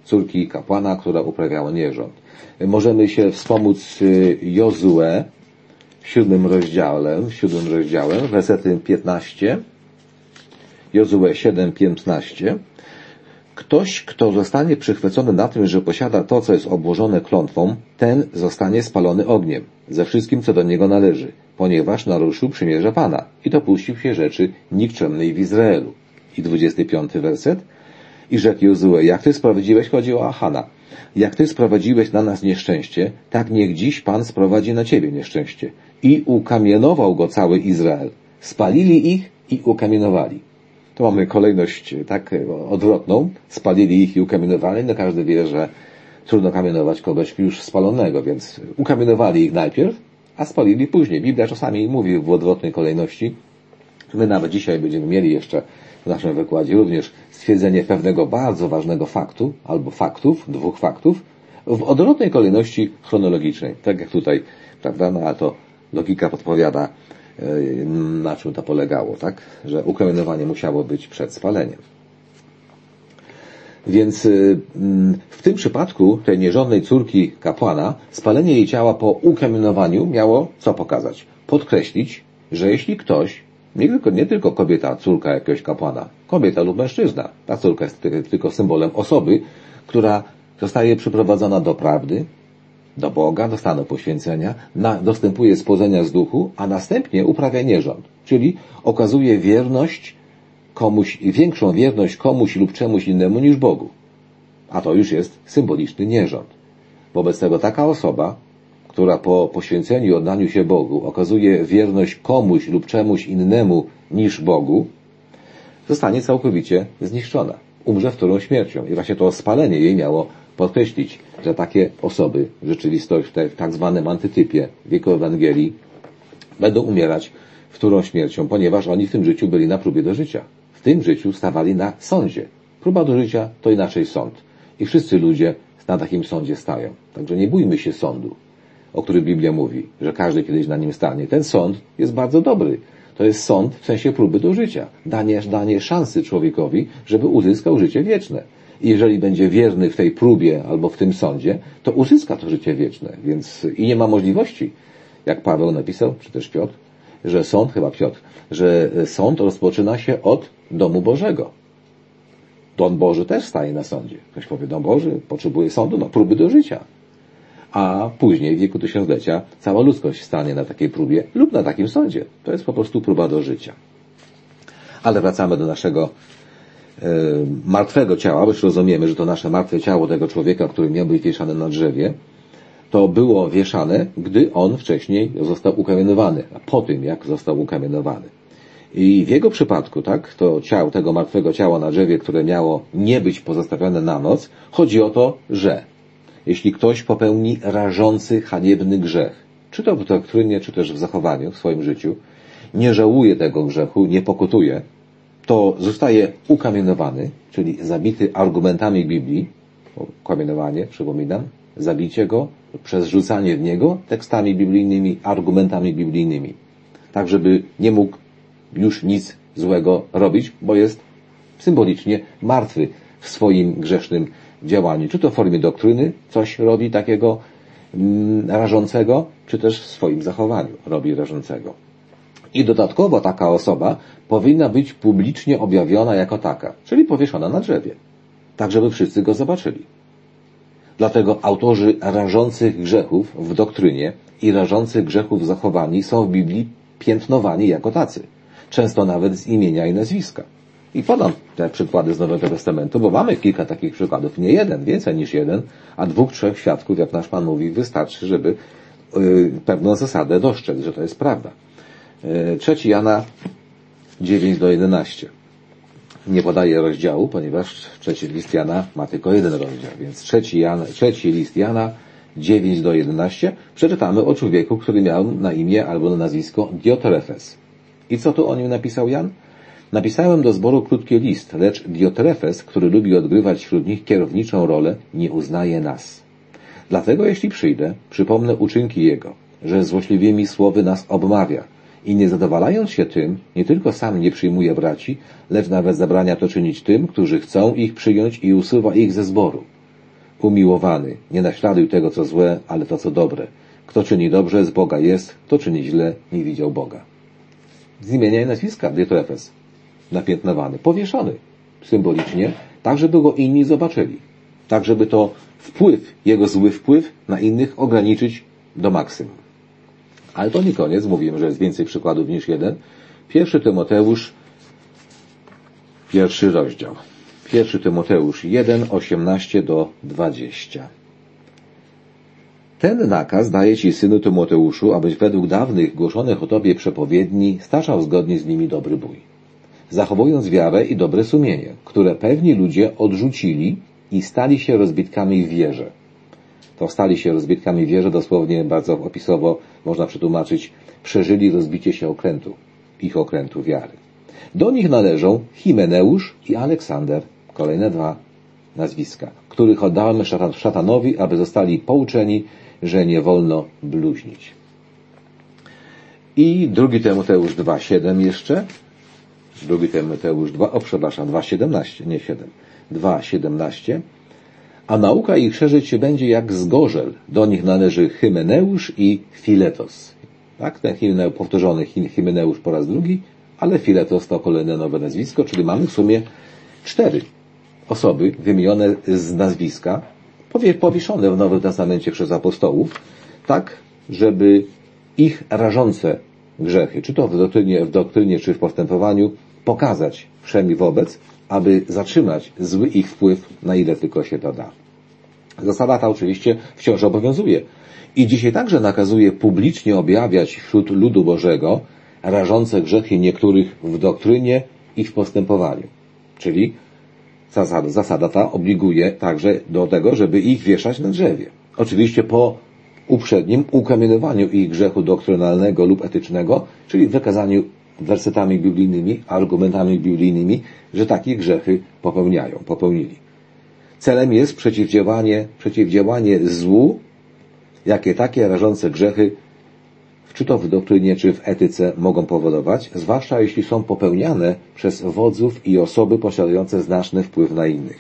córki kapłana, która uprawiała nierząd. Możemy się wspomóc Jozue w siódmym rozdziale, w siódmym rozdziale, wersety piętnaście. Jozue siedem, piętnaście. Ktoś, kto zostanie przychwycony na tym, że posiada to, co jest obłożone klątwą, ten zostanie spalony ogniem, ze wszystkim, co do niego należy, ponieważ naruszył przymierze Pana i dopuścił się rzeczy nikczemnej w Izraelu. I dwudziesty piąty werset. I rzekł Jozue, jak ty sprowadziłeś, chodzi o Achana, jak ty sprowadziłeś na nas nieszczęście, tak niech dziś Pan sprowadzi na ciebie nieszczęście. I ukamienował go cały Izrael. Spalili ich i ukamienowali. To mamy kolejność tak odwrotną. Spalili ich i ukamienowali. No każdy wie, że trudno kamienować kogoś już spalonego, więc ukamienowali ich najpierw, a spalili później. Biblia czasami mówi w odwrotnej kolejności. My nawet dzisiaj będziemy mieli jeszcze w naszym wykładzie również stwierdzenie pewnego bardzo ważnego faktu, albo faktów, dwóch faktów, w odwrotnej kolejności chronologicznej. Tak jak tutaj, prawda? No a to logika podpowiada, na czym to polegało, tak? Że ukamienowanie musiało być przed spaleniem. Więc w tym przypadku tej nierządnej córki kapłana spalenie jej ciała po ukamienowaniu miało co pokazać? Podkreślić, że jeśli ktoś, nie tylko, nie tylko kobieta, córka jakiegoś kapłana, kobieta lub mężczyzna, ta córka jest tylko symbolem osoby, która zostaje przyprowadzona do prawdy, do Boga, do stanu poświęcenia, na, dostępuje spodzenia z duchu, a następnie uprawia nierząd, czyli okazuje wierność komuś, większą wierność komuś lub czemuś innemu niż Bogu. A to już jest symboliczny nierząd. Wobec tego taka osoba, która po poświęceniu i oddaniu się Bogu okazuje wierność komuś lub czemuś innemu niż Bogu, zostanie całkowicie zniszczona. Umrze wtórną śmiercią. I właśnie to spalenie jej miało podkreślić, że takie osoby w rzeczywistości, w tak zwanym antytypie wieku Ewangelii, będą umierać wtórną śmiercią, ponieważ oni w tym życiu byli na próbie do życia. W tym życiu stawali na sądzie. Próba do życia to inaczej sąd. I wszyscy ludzie na takim sądzie stają. Także nie bójmy się sądu, o którym Biblia mówi, że każdy kiedyś na nim stanie. Ten sąd jest bardzo dobry. To jest sąd w sensie próby do życia. Danie, danie szansy człowiekowi, żeby uzyskał życie wieczne. I jeżeli będzie wierny w tej próbie albo w tym sądzie, to uzyska to życie wieczne. Więc i nie ma możliwości, jak Paweł napisał, czy też Piotr, że sąd, chyba Piotr, że sąd rozpoczyna się od domu Bożego. Dom Boży też staje na sądzie. Ktoś powie, dom Boży potrzebuje sądu, no próby do życia. A później, w wieku tysiąclecia, cała ludzkość stanie na takiej próbie lub na takim sądzie. To jest po prostu próba do życia. Ale wracamy do naszego e, martwego ciała, bo już rozumiemy, że to nasze martwe ciało tego człowieka, który miał być wieszany na drzewie, to było wieszane, gdy on wcześniej został ukamienowany, a po tym, jak został ukamienowany. I w jego przypadku, tak, to ciało, tego martwego ciała na drzewie, które miało nie być pozostawione na noc, chodzi o to, że jeśli ktoś popełni rażący, haniebny grzech, czy to w doktrynie, czy też w zachowaniu, w swoim życiu, nie żałuje tego grzechu, nie pokutuje, to zostaje ukamienowany, czyli zabity argumentami Biblii, ukamienowanie, przypominam, zabicie go przez rzucanie w niego tekstami biblijnymi, argumentami biblijnymi. Tak, żeby nie mógł już nic złego robić, bo jest symbolicznie martwy w swoim grzesznym działaniu. Czy to w formie doktryny coś robi takiego mm, rażącego, czy też w swoim zachowaniu robi rażącego. I dodatkowo taka osoba powinna być publicznie objawiona jako taka, czyli powieszona na drzewie, tak żeby wszyscy go zobaczyli. Dlatego autorzy rażących grzechów w doktrynie i rażących grzechów w zachowaniu są w Biblii piętnowani jako tacy. Często nawet z imienia i nazwiska. I podam te przykłady z Nowego Testamentu, bo mamy kilka takich przykładów. Nie jeden, więcej niż jeden, a dwóch, trzech świadków, jak nasz Pan mówi, wystarczy, żeby yy, pewną zasadę dostrzec, że to jest prawda. Yy, trzeci Jana dziewięć do jedenastu. Nie podaję rozdziału, ponieważ trzeci list Jana ma tylko jeden rozdział, więc trzeci, Jan, trzeci list Jana dziewięć do jedenastu przeczytamy o człowieku, który miał na imię albo na nazwisko Diotrefes. I co tu o nim napisał Jan? Napisałem do zboru krótki list, lecz Diotrefes, który lubi odgrywać wśród nich kierowniczą rolę, nie uznaje nas. Dlatego jeśli przyjdę, przypomnę uczynki jego, że złośliwymi słowy nas obmawia i nie zadowalając się tym, nie tylko sam nie przyjmuje braci, lecz nawet zabrania to czynić tym, którzy chcą ich przyjąć i usuwa ich ze zboru. umiłowany, nie naśladuj tego, co złe, ale to, co dobre. Kto czyni dobrze, z Boga jest, kto czyni źle, nie widział Boga. Z imienia i nazwiska Diotrefes, napiętnowany, powieszony symbolicznie, tak żeby go inni zobaczyli. Tak żeby to wpływ, jego zły wpływ na innych ograniczyć do maksimum. Ale to nie koniec, mówiłem, że jest więcej przykładów niż jeden. Pierwszy Tymoteusz, pierwszy rozdział. Pierwszy Tymoteusz jeden, osiemnaście do dwudziestu. Ten nakaz daje ci, synu Tymoteuszu, abyś według dawnych głoszonych o tobie przepowiedni staczał zgodnie z nimi dobry bój, zachowując wiarę i dobre sumienie, które pewni ludzie odrzucili i stali się rozbitkami w wierze. To stali się rozbitkami w wierze, dosłownie bardzo opisowo można przetłumaczyć, przeżyli rozbicie się okrętu, ich okrętu wiary. Do nich należą Himeneusz i Aleksander, kolejne dwa nazwiska, których oddałem szatanowi, aby zostali pouczeni, że nie wolno bluźnić. I drugi Tymoteusz dwa, siedem jeszcze. drugi Tymoteusz dwa, o przepraszam, dwa, siedemnaście, nie siedem. dwa, siedemnaście. A nauka ich szerzyć się będzie jak zgorzel. Do nich należy Hymeneusz i Filetos. Tak, ten Hymeneusz, powtórzony Hymeneusz po raz drugi, ale Filetos to kolejne nowe nazwisko, czyli mamy w sumie cztery osoby wymienione z nazwiska, powieszone w Nowym Testamencie przez apostołów, tak, żeby ich rażące grzechy, czy to w doktrynie, w doktrynie, czy w postępowaniu, pokazać wszemi wobec, aby zatrzymać zły ich wpływ, na ile tylko się to da. Zasada ta oczywiście wciąż obowiązuje. I dzisiaj także nakazuje publicznie objawiać wśród ludu Bożego rażące grzechy niektórych w doktrynie i w postępowaniu. Czyli zasada, zasada ta obliguje także do tego, żeby ich wieszać na drzewie. Oczywiście po uprzednim ukamienowaniu ich grzechu doktrynalnego lub etycznego, czyli wykazaniu wersetami biblijnymi, argumentami biblijnymi, że takie grzechy popełniają, popełnili. Celem jest przeciwdziałanie, przeciwdziałanie złu, jakie takie rażące grzechy, czy to w doktrynie, czy w etyce mogą powodować, zwłaszcza jeśli są popełniane przez wodzów i osoby posiadające znaczny wpływ na innych.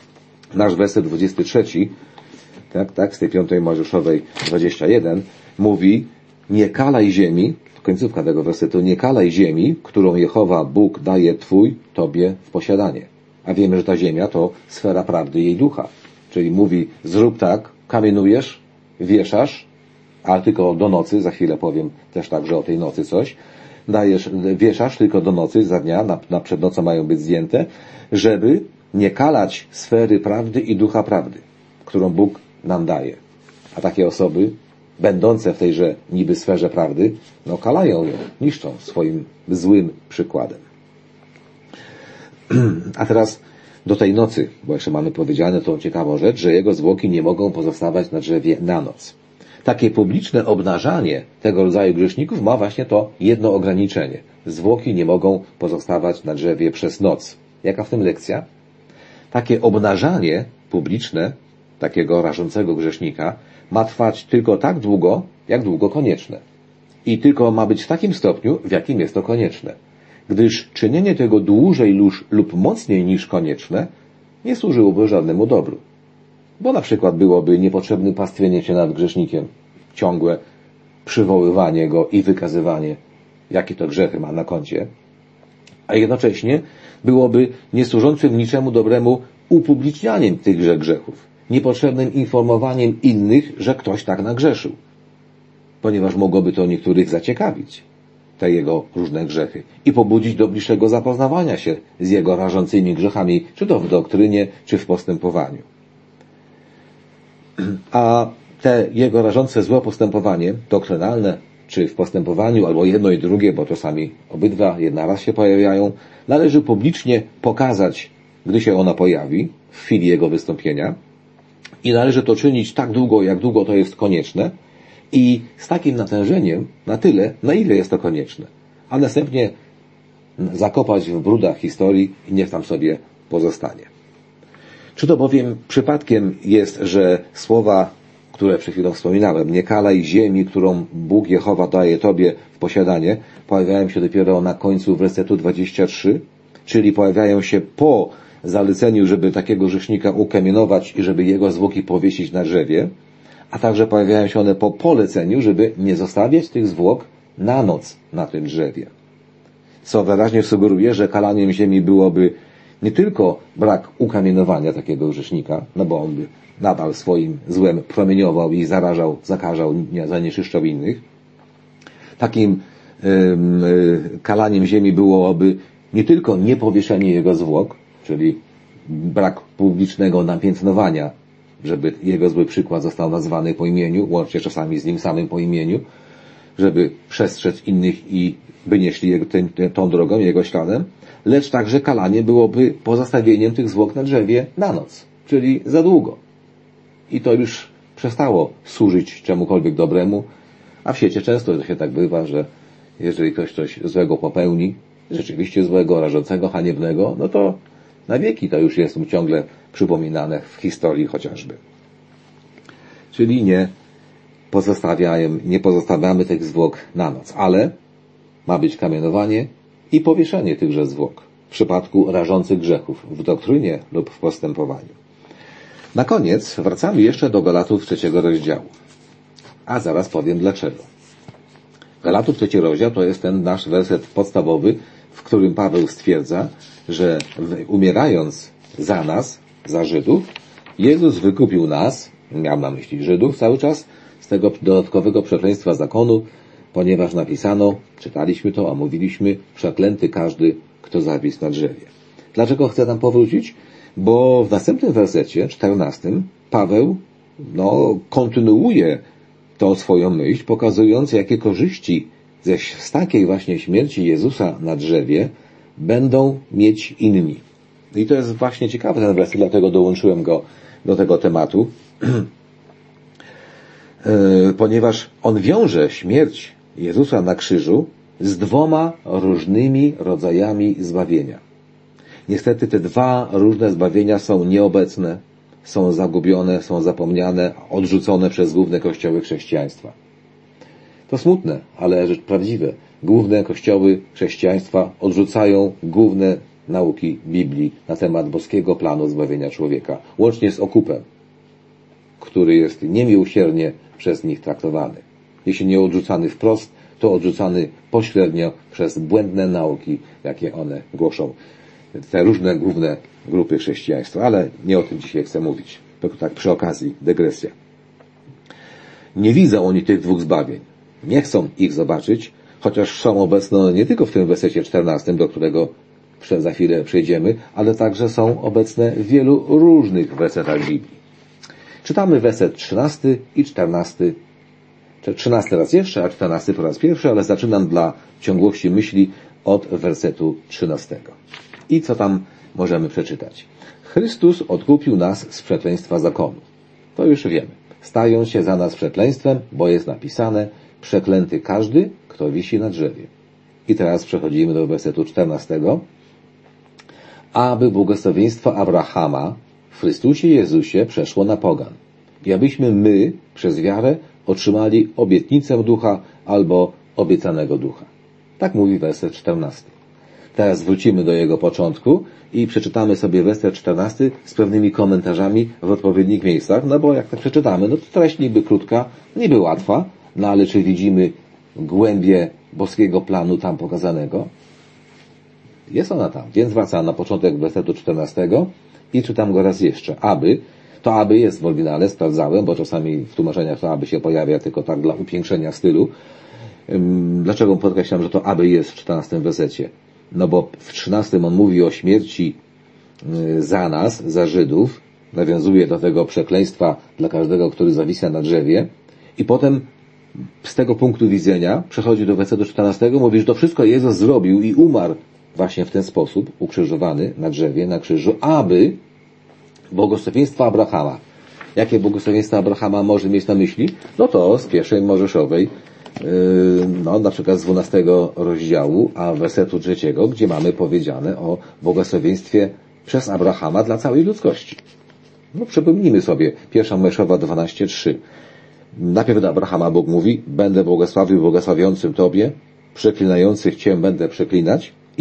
Nasz werset dwudziesty trzeci, tak, tak, z tej piątej Mojżeszowej dwudziesty jeden, mówi: nie kalaj ziemi, końcówka tego wersetu, nie kalaj ziemi, którą Jehowa Bóg daje Twój, Tobie w posiadanie. A wiemy, że ta ziemia to sfera prawdy jej ducha. Czyli mówi, zrób tak, kamienujesz, wieszasz, ale tylko do nocy, za chwilę powiem też także o tej nocy coś, dajesz, wieszasz tylko do nocy, za dnia, na, na przed nocą mają być zdjęte, żeby nie kalać sfery prawdy i ducha prawdy, którą Bóg nam daje. A takie osoby, będące w tejże niby sferze prawdy, no kalają ją, niszczą swoim złym przykładem. A teraz do tej nocy, bo jeszcze mamy powiedziane tą ciekawą rzecz, że jego zwłoki nie mogą pozostawać na drzewie na noc. Takie publiczne obnażanie tego rodzaju grzeszników ma właśnie to jedno ograniczenie. Zwłoki nie mogą pozostawać na drzewie przez noc. Jaka w tym lekcja? Takie obnażanie publiczne takiego rażącego grzesznika ma trwać tylko tak długo, jak długo konieczne. I tylko ma być w takim stopniu, w jakim jest to konieczne. Gdyż czynienie tego dłużej lub mocniej niż konieczne nie służyłoby żadnemu dobru. Bo na przykład byłoby niepotrzebne pastwienie się nad grzesznikiem, ciągłe przywoływanie go i wykazywanie, jakie to grzechy ma na koncie, a jednocześnie byłoby niesłużącym niczemu dobremu upublicznianiem tychże grzechów, niepotrzebnym informowaniem innych, że ktoś tak nagrzeszył, ponieważ mogłoby to niektórych zaciekawić, te jego różne grzechy, i pobudzić do bliższego zapoznawania się z jego rażącymi grzechami, czy to w doktrynie, czy w postępowaniu. A te jego rażące złe postępowanie doktrynalne, czy w postępowaniu, albo jedno i drugie, bo czasami obydwa jedna raz się pojawiają, należy publicznie pokazać, gdy się ona pojawi, w chwili jego wystąpienia, i należy to czynić tak długo, jak długo to jest konieczne, i z takim natężeniem, na tyle, na ile jest to konieczne, a następnie zakopać w brudach historii i niech tam sobie pozostanie. Czy to bowiem przypadkiem jest, że słowa, które przed chwilą wspominałem, nie kalaj ziemi, którą Bóg Jehowa daje Tobie w posiadanie, pojawiają się dopiero na końcu wersetu dwudziestego trzeciego, czyli pojawiają się po zaleceniu, żeby takiego grzesznika ukamienować i żeby jego zwłoki powiesić na drzewie, a także pojawiają się one po poleceniu, żeby nie zostawiać tych zwłok na noc na tym drzewie. Co wyraźnie sugeruje, że kalaniem ziemi byłoby nie tylko brak ukamienowania takiego grzesznika, no bo on by nadal swoim złem promieniował i zarażał, zakażał, zanieczyszczał innych. Takim ym, y, kalaniem ziemi byłoby nie tylko niepowieszenie jego zwłok, czyli brak publicznego napiętnowania, żeby jego zły przykład został nazwany po imieniu, łącznie czasami z nim samym po imieniu, żeby przestrzec innych i by nie szli jego, ten, tą drogą, jego śladem, lecz także kalanie byłoby pozostawieniem tych zwłok na drzewie na noc, czyli za długo. I to już przestało służyć czemukolwiek dobremu, a w świecie często się tak bywa, że jeżeli ktoś coś złego popełni, rzeczywiście złego, rażącego, haniebnego, no to na wieki to już jest mu ciągle przypominane w historii chociażby. Czyli nie pozostawiają, nie pozostawiamy tych zwłok na noc, ale ma być kamienowanie i powieszenie tychże zwłok w przypadku rażących grzechów w doktrynie lub w postępowaniu. Na koniec wracamy jeszcze do Galatów trzeciego rozdziału. A zaraz powiem dlaczego. Galatów trzeci rozdział to jest ten nasz werset podstawowy, w którym Paweł stwierdza, że umierając za nas, za Żydów, Jezus wykupił nas, miał na myśli Żydów cały czas, z tego dodatkowego przekleństwa zakonu, ponieważ napisano, czytaliśmy to, a mówiliśmy, przeklęty każdy, kto zawisł na drzewie. Dlaczego chcę tam powrócić? Bo w następnym wersecie, czternastym, Paweł no, kontynuuje tą swoją myśl, pokazując, jakie korzyści ze, z takiej właśnie śmierci Jezusa na drzewie będą mieć inni. I to jest właśnie ciekawy ten werset, dlatego dołączyłem go do tego tematu, ponieważ on wiąże śmierć Jezusa na krzyżu z dwoma różnymi rodzajami zbawienia. Niestety te dwa różne zbawienia są nieobecne, są zagubione, są zapomniane, odrzucone przez główne kościoły chrześcijaństwa. To smutne, ale rzecz prawdziwe. Główne kościoły chrześcijaństwa odrzucają główne nauki Biblii na temat boskiego planu zbawienia człowieka, łącznie z okupem, który jest niemiłosiernie przez nich traktowany. Jeśli nie odrzucany wprost, to odrzucany pośrednio przez błędne nauki, jakie one głoszą. Te różne główne grupy chrześcijaństwa, ale nie o tym dzisiaj chcę mówić. Tylko tak przy okazji, dygresja. Nie widzą oni tych dwóch zbawień. Nie chcą ich zobaczyć, chociaż są obecne nie tylko w tym wersecie czternastym, do którego za chwilę przejdziemy, ale także są obecne w wielu różnych wersetach Biblii. Czytamy werset trzynasty i czternasty. trzynasty raz jeszcze, a czternasty po raz pierwszy, ale zaczynam dla ciągłości myśli od wersetu trzynastego. I co tam możemy przeczytać? Chrystus odkupił nas z przekleństwa zakonu. To już wiemy. Stając się za nas przekleństwem, bo jest napisane, przeklęty każdy, kto wisi na drzewie. I teraz przechodzimy do wersetu czternastego. Aby błogosławieństwo Abrahama w Chrystusie Jezusie przeszło na pogan. I abyśmy my, przez wiarę, otrzymali obietnicę ducha albo obiecanego ducha. Tak mówi werset czternasty. Teraz wrócimy do jego początku i przeczytamy sobie werset czternasty z pewnymi komentarzami w odpowiednich miejscach, no bo jak tak przeczytamy, no to treść niby krótka, niby łatwa, no ale czy widzimy głębię boskiego planu tam pokazanego? Jest ona tam, więc wracam na początek wersetu czternastego i czytam go raz jeszcze. Aby, to aby jest w oryginale, sprawdzałem, bo czasami w tłumaczeniach to aby się pojawia tylko tak dla upiększenia stylu. Dlaczego podkreślam, że to aby jest w czternastym wersecie? No bo w trzynastym on mówi o śmierci za nas, za Żydów, nawiązuje do tego przekleństwa dla każdego, który zawisa na drzewie i potem z tego punktu widzenia przechodzi do wersetu czternastego, mówi, że to wszystko Jezus zrobił i umarł właśnie w ten sposób, ukrzyżowany na drzewie, na krzyżu, aby błogosławieństwo Abrahama. Jakie błogosławieństwo Abrahama może mieć na myśli? No to z pierwszej Mojżeszowej, yy, no na przykład z dwunastego rozdziału, a wersetu trzeciego, gdzie mamy powiedziane o błogosławieństwie przez Abrahama dla całej ludzkości. No przypomnijmy sobie, pierwsza Mojżeszowa dwanaście trzy. Najpierw do Abrahama Bóg mówi, będę błogosławił błogosławiącym Tobie, przeklinających Cię będę przeklinać i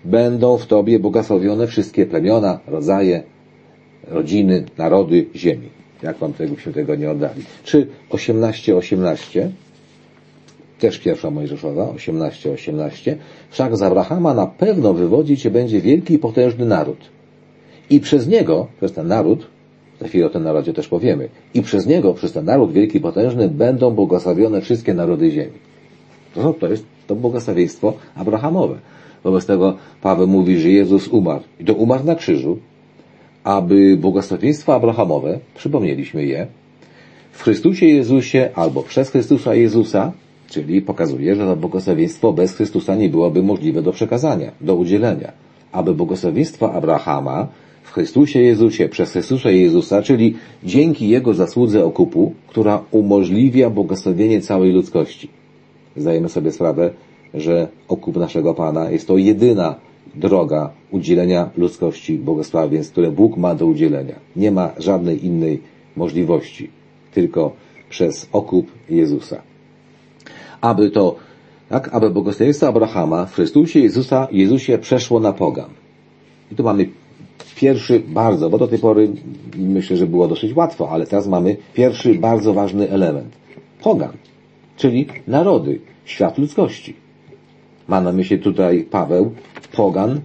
będą w Tobie błogosławione wszystkie plemiona, rodzaje, rodziny, narody ziemi. Jak Wam tego świętego nie oddali. Czy osiemnaście osiemnaście, też pierwsza Mojżeszowa, osiemnaście osiemnaście, wszak z Abrahama na pewno wywodzić się będzie wielki i potężny naród. I przez niego, przez ten naród, za chwilę o tym narodzie też powiemy, i przez niego, przez ten naród wielki i potężny będą błogosławione wszystkie narody ziemi. To, to jest to błogosławieństwo abrahamowe. Wobec tego Paweł mówi, że Jezus umarł. I to umarł na krzyżu, aby błogosławieństwa abrahamowe, przypomnieliśmy je, w Chrystusie Jezusie albo przez Chrystusa Jezusa, czyli pokazuje, że to błogosławieństwo bez Chrystusa nie byłoby możliwe do przekazania, do udzielenia. Aby błogosławieństwo Abrahama w Chrystusie Jezusie, przez Chrystusa Jezusa, czyli dzięki Jego zasłudze okupu, która umożliwia błogosławienie całej ludzkości. Zdajemy sobie sprawę, że okup naszego Pana jest to jedyna droga udzielenia ludzkości błogosławieństw, które Bóg ma do udzielenia. Nie ma żadnej innej możliwości, tylko przez okup Jezusa. Aby to, tak, aby błogosławieństwo Abrahama w Chrystusie Jezusa, Jezusie przeszło na pogan. I tu mamy pierwszy bardzo, bo do tej pory myślę, że było dosyć łatwo, ale teraz mamy pierwszy bardzo ważny element. Pogan, czyli narody, świat ludzkości. Ma na myśli tutaj Paweł pogan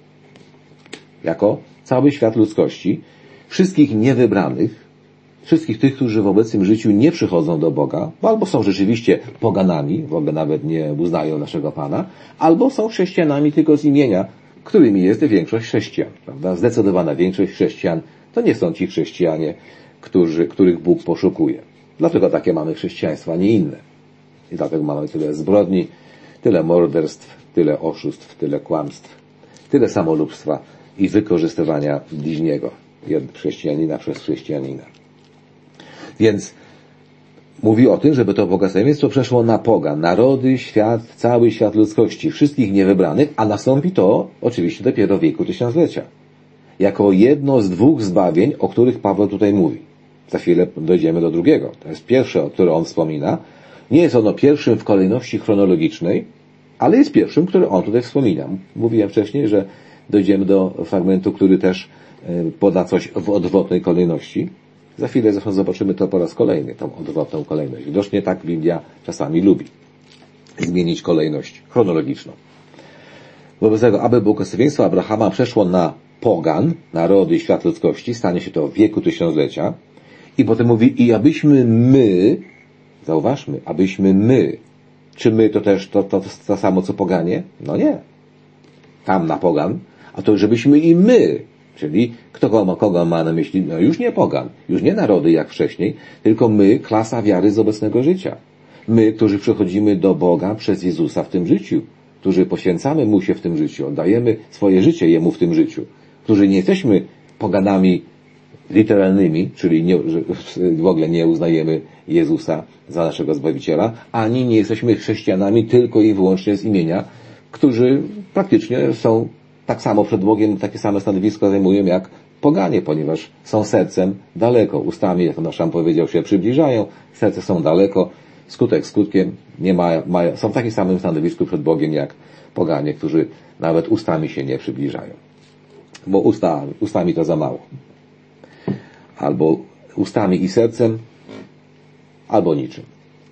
jako cały świat ludzkości, wszystkich niewybranych, wszystkich tych, którzy w obecnym życiu nie przychodzą do Boga, albo są rzeczywiście poganami, w ogóle nawet nie uznają naszego Pana, albo są chrześcijanami tylko z imienia, którymi jest większość chrześcijan. Prawda? Zdecydowana większość chrześcijan to nie są ci chrześcijanie, którzy, których Bóg poszukuje. Dlatego takie mamy chrześcijaństwo, a nie inne. I dlatego mamy tyle zbrodni, tyle morderstw, tyle oszustw, tyle kłamstw, tyle samolubstwa i wykorzystywania bliźniego, chrześcijanina przez chrześcijanina. Więc mówi o tym, żeby to błogosławieństwo przeszło na pogan, narody, świat, cały świat ludzkości, wszystkich niewybranych, a nastąpi to oczywiście dopiero w wieku tysiąclecia. Jako jedno z dwóch zbawień, o których Paweł tutaj mówi. Za chwilę dojdziemy do drugiego. To jest pierwsze, o którym on wspomina. Nie jest ono pierwszym w kolejności chronologicznej, ale jest pierwszym, który on tutaj wspomina. Mówiłem wcześniej, że dojdziemy do fragmentu, który też poda coś w odwrotnej kolejności. Za chwilę zresztą zobaczymy to po raz kolejny, tą odwrotną kolejność. Widocznie tak Biblia czasami lubi zmienić kolejność chronologiczną. Wobec tego, aby błogosławieństwo Abrahama przeszło na pogan, narody i świat ludzkości, stanie się to w wieku tysiąclecia. I potem mówi, i abyśmy my, zauważmy, abyśmy my, czy my to też to, to, to, to samo co poganie? No nie. Tam na pogan, a to żebyśmy i my, czyli kto kogo, kogo ma na myśli? No już nie pogan, już nie narody jak wcześniej, tylko my, klasa wiary z obecnego życia. My, którzy przychodzimy do Boga przez Jezusa w tym życiu, którzy poświęcamy Mu się w tym życiu, oddajemy swoje życie Jemu w tym życiu, którzy nie jesteśmy poganami literalnymi, czyli nie, w ogóle nie uznajemy Jezusa za naszego Zbawiciela, ani nie jesteśmy chrześcijanami tylko i wyłącznie z imienia, którzy praktycznie są tak samo przed Bogiem, takie same stanowisko zajmują jak poganie, ponieważ są sercem daleko. Ustami, jak nasz sam powiedział, się przybliżają, serce są daleko, skutek skutkiem nie ma, ma, są w takim samym stanowisku przed Bogiem jak poganie, którzy nawet ustami się nie przybliżają. Bo usta, ustami to za mało. Albo ustami i sercem, albo niczym.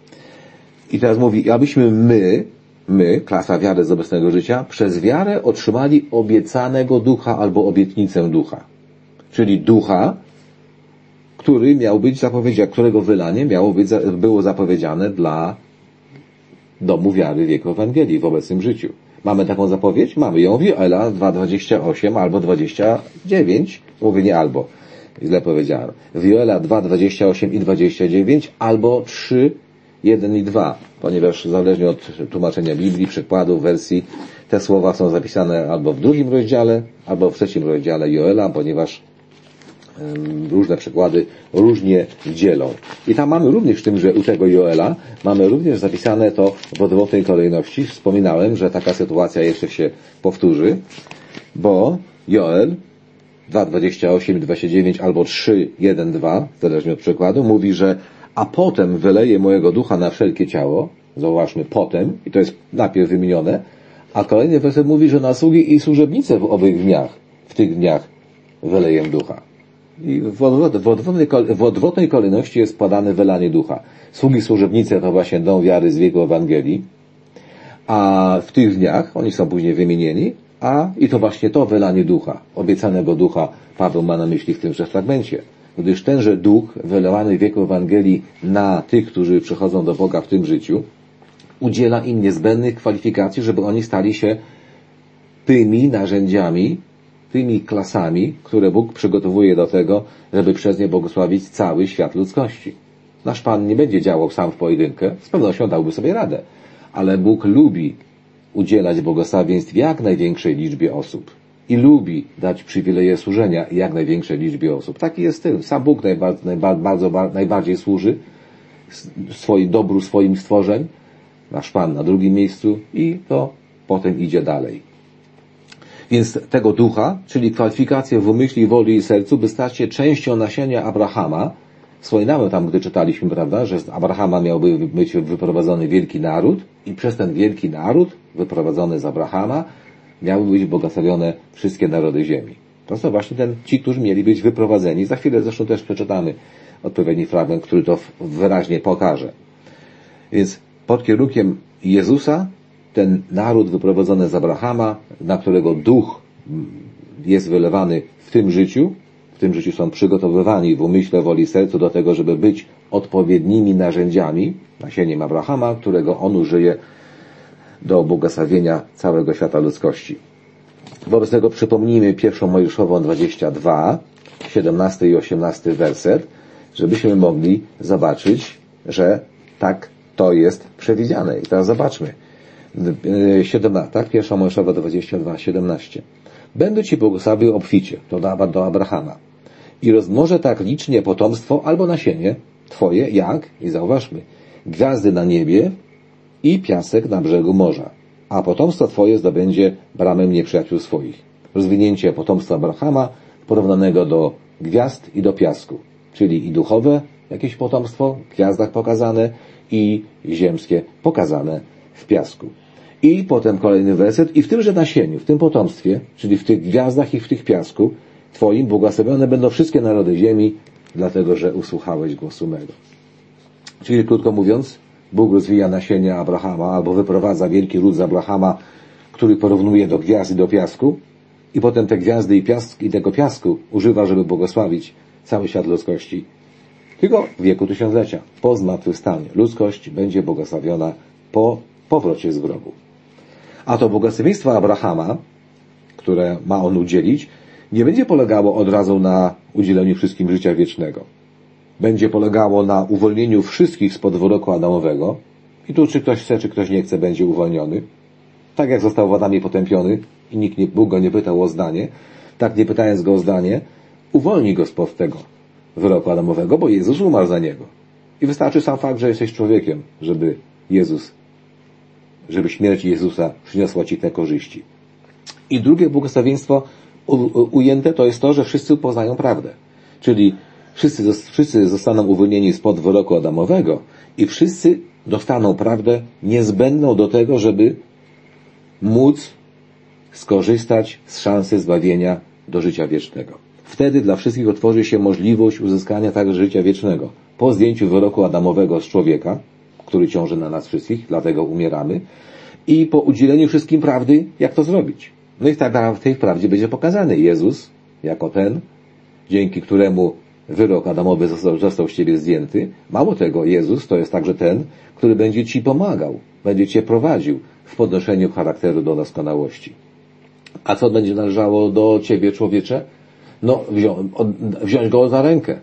I teraz mówi, abyśmy my, my, klasa wiary z obecnego życia, przez wiarę otrzymali obiecanego ducha albo obietnicę ducha. Czyli ducha, który miał być zapowiedziany, którego wylanie miało być, było zapowiedziane dla domu wiary wieku Ewangelii w obecnym życiu. Mamy taką zapowiedź? Mamy ją w Joela dwa dwadzieścia osiem albo dwadzieścia dziewięć. Mówię nie albo. Źle powiedziałem. W Joela dwa dwadzieścia osiem i dwadzieścia dziewięć albo trzy jeden i dwa, ponieważ zależnie od tłumaczenia Biblii, przykładów, wersji, te słowa są zapisane albo w drugim rozdziale, albo w trzecim rozdziale Joela, ponieważ um, różne przykłady różnie dzielą. I tam mamy również w tym, że u tego Joela mamy również zapisane to w odwrotnej kolejności. Wspominałem, że taka sytuacja jeszcze się powtórzy, bo Joel dwa dwadzieścia osiem i dwadzieścia dziewięć albo trzy jeden dwa, zależnie od przykładu, mówi, że a potem wyleję mojego ducha na wszelkie ciało. Zauważmy, potem, i to jest najpierw wymienione, A kolejny werset mówi, że na sługi i służebnice w owych dniach, w tych dniach wyleję ducha. I w, odwrot, w, odwrotnej, w odwrotnej kolejności jest podane wylanie ducha. Sługi i służebnice to właśnie dom wiary z wieku Ewangelii, a w tych dniach, oni są później wymienieni, a i to właśnie to wylanie ducha, obiecanego ducha Paweł ma na myśli w tymże fragmencie. Gdyż tenże duch wylewany w wieku Ewangelii na tych, którzy przychodzą do Boga w tym życiu, udziela im niezbędnych kwalifikacji, żeby oni stali się tymi narzędziami, tymi klasami, które Bóg przygotowuje do tego, żeby przez nie błogosławić cały świat ludzkości. Nasz Pan nie będzie działał sam w pojedynkę, z pewnością dałby sobie radę, ale Bóg lubi udzielać błogosławieństw jak największej liczbie osób i lubi dać przywileje służenia jak największej liczbie osób. Taki jest styl. Sam Bóg najbardziej, najbardziej, bardzo, najbardziej służy swoim dobru swoim stworzeń, nasz Pan na drugim miejscu i to potem idzie dalej. Więc tego ducha, czyli kwalifikacje w umyśle, woli i sercu, by stać się częścią nasienia Abrahama. Wspominamy tam, gdy czytaliśmy, prawda, że z Abrahama miałby być wyprowadzony wielki naród i przez ten wielki naród, wyprowadzony z Abrahama, miały być błogosławione wszystkie narody ziemi. To są właśnie ten, ci, którzy mieli być wyprowadzeni. Za chwilę zresztą też przeczytamy odpowiedni fragment, który to wyraźnie pokaże. Więc pod kierunkiem Jezusa ten naród wyprowadzony z Abrahama, na którego duch jest wylewany w tym życiu, w tym życiu są przygotowywani w umyśle, woli, sercu do tego, żeby być odpowiednimi narzędziami, nasieniem Abrahama, którego on użyje do błogosławienia całego świata ludzkości. Wobec tego przypomnijmy pierwszą Mojżeszową dwadzieścia dwa, siedemnasty i osiemnasty werset, żebyśmy mogli zobaczyć, że tak to jest przewidziane. I teraz zobaczmy. siedemnaście, tak? Pierwsza Mojżeszowa dwadzieścia dwa, siedemnaście. Będę Ci błogosławił obficie, to do Abrahama. I rozmnożę tak licznie potomstwo albo nasienie Twoje, jak, i zauważmy, gwiazdy na niebie i piasek na brzegu morza. A potomstwo Twoje zdobędzie bramę nieprzyjaciół swoich. Rozwinięcie potomstwa Abrahama porównanego do gwiazd i do piasku. Czyli i duchowe jakieś potomstwo w gwiazdach pokazane i ziemskie pokazane w piasku. I potem kolejny werset. I w tymże nasieniu, w tym potomstwie, czyli w tych gwiazdach i w tych piasku, Twoim błogosławione będą wszystkie narody ziemi, dlatego, że usłuchałeś głosu mego. Czyli krótko mówiąc, Bóg rozwija nasienie Abrahama, albo wyprowadza wielki ród z Abrahama, który porównuje do gwiazd i do piasku, i potem te gwiazdy i, piask, i tego piasku używa, żeby błogosławić cały świat ludzkości. Tylko w wieku tysiąclecia, po zmartwychwstaniu, ludzkość będzie błogosławiona po powrocie z grobu. A to błogosławieństwo Abrahama, które ma on udzielić, nie będzie polegało od razu na udzieleniu wszystkim życia wiecznego. Będzie polegało na uwolnieniu wszystkich spod wyroku Adamowego. I tu czy ktoś chce, czy ktoś nie chce, będzie uwolniony. Tak jak został w Adamie potępiony i nikt nie, Bóg go nie pytał o zdanie, tak nie pytając go o zdanie, uwolni go spod tego wyroku Adamowego, bo Jezus umarł za niego. I wystarczy sam fakt, że jesteś człowiekiem, żeby Jezus, żeby śmierć Jezusa przyniosła ci te korzyści. I drugie błogosławieństwo ujęte to jest to, że wszyscy poznają prawdę. Czyli wszyscy, wszyscy zostaną uwolnieni spod wyroku Adamowego i wszyscy dostaną prawdę niezbędną do tego, żeby móc skorzystać z szansy zbawienia do życia wiecznego. Wtedy dla wszystkich otworzy się możliwość uzyskania także życia wiecznego. Po zdjęciu wyroku Adamowego z człowieka, który ciąży na nas wszystkich, dlatego umieramy, i po udzieleniu wszystkim prawdy, jak to zrobić. No i tak w tej prawdzie będzie pokazany Jezus jako ten, dzięki któremu wyrok Adamowy został, został z ciebie zdjęty. Mało tego, Jezus to jest także ten, który będzie ci pomagał, będzie cię prowadził w podnoszeniu charakteru do doskonałości. A co będzie należało do ciebie, człowiecze? No, wzią, od, wziąć go za rękę.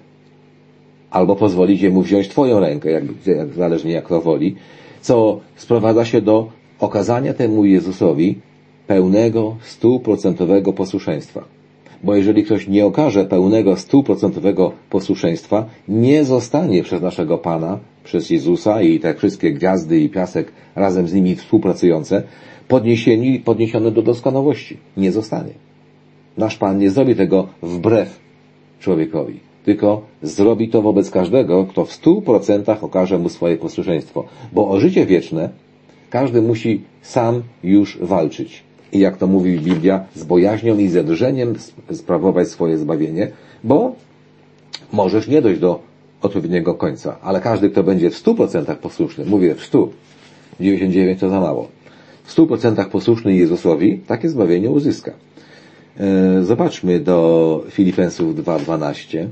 Albo pozwolić jemu wziąć twoją rękę, jak, jak, zależnie jak to woli, co sprowadza się do okazania temu Jezusowi pełnego, stuprocentowego posłuszeństwa. Bo jeżeli ktoś nie okaże pełnego, stuprocentowego posłuszeństwa, nie zostanie przez naszego Pana, przez Jezusa i te wszystkie gwiazdy i piasek razem z nimi współpracujące, podniesieni, podniesiony do doskonałości. Nie zostanie. Nasz Pan nie zrobi tego wbrew człowiekowi, tylko zrobi to wobec każdego, kto w stu procentach okaże mu swoje posłuszeństwo. Bo o życie wieczne Każdy musi sam już walczyć. I jak to mówi Biblia, z bojaźnią i ze drżeniem sprawować swoje zbawienie, bo możesz nie dojść do odpowiedniego końca. Ale każdy, kto będzie w stu procentach posłuszny, mówię w stu, dziewięćdziesiąt dziewięć to za mało, w stu procentach posłuszny Jezusowi, takie zbawienie uzyska. Zobaczmy do Filipensów dwa dwanaście.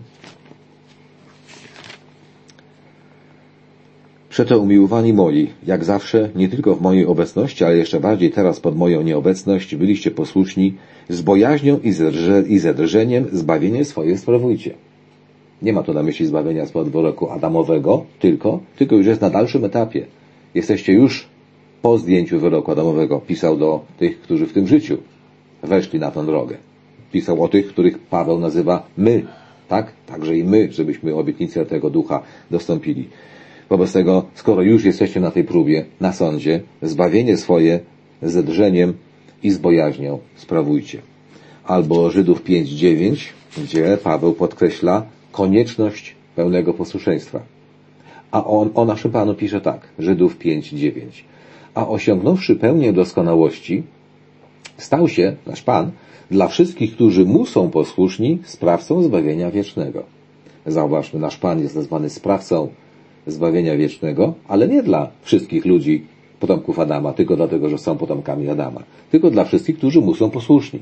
Przeto umiłowani moi, jak zawsze, nie tylko w mojej obecności, ale jeszcze bardziej teraz pod moją nieobecność, byliście posłuszni, z bojaźnią i ze, drże, i ze drżeniem zbawienie swoje sprawujcie. Nie ma to na myśli zbawienia spod wyroku adamowego, tylko, tylko już jest na dalszym etapie. Jesteście już po zdjęciu wyroku adamowego. Pisał do tych, którzy w tym życiu weszli na tę drogę. Pisał o tych, których Paweł nazywa my. Tak? Także i my, żebyśmy obietnicę tego ducha dostąpili. Wobec tego, skoro już jesteście na tej próbie, na sądzie, zbawienie swoje ze drżeniem i z bojaźnią sprawujcie. Albo Żydów pięć dziewięć, gdzie Paweł podkreśla konieczność pełnego posłuszeństwa. A on o naszym Panu pisze tak, Żydów pięć dziewięć. A osiągnąwszy pełnię doskonałości, stał się, nasz Pan, dla wszystkich, którzy mu są posłuszni, sprawcą zbawienia wiecznego. Zauważmy, nasz Pan jest nazwany sprawcą zbawienia wiecznego, ale nie dla wszystkich ludzi, potomków Adama, tylko dlatego, że są potomkami Adama, tylko dla wszystkich, którzy mu są posłuszni.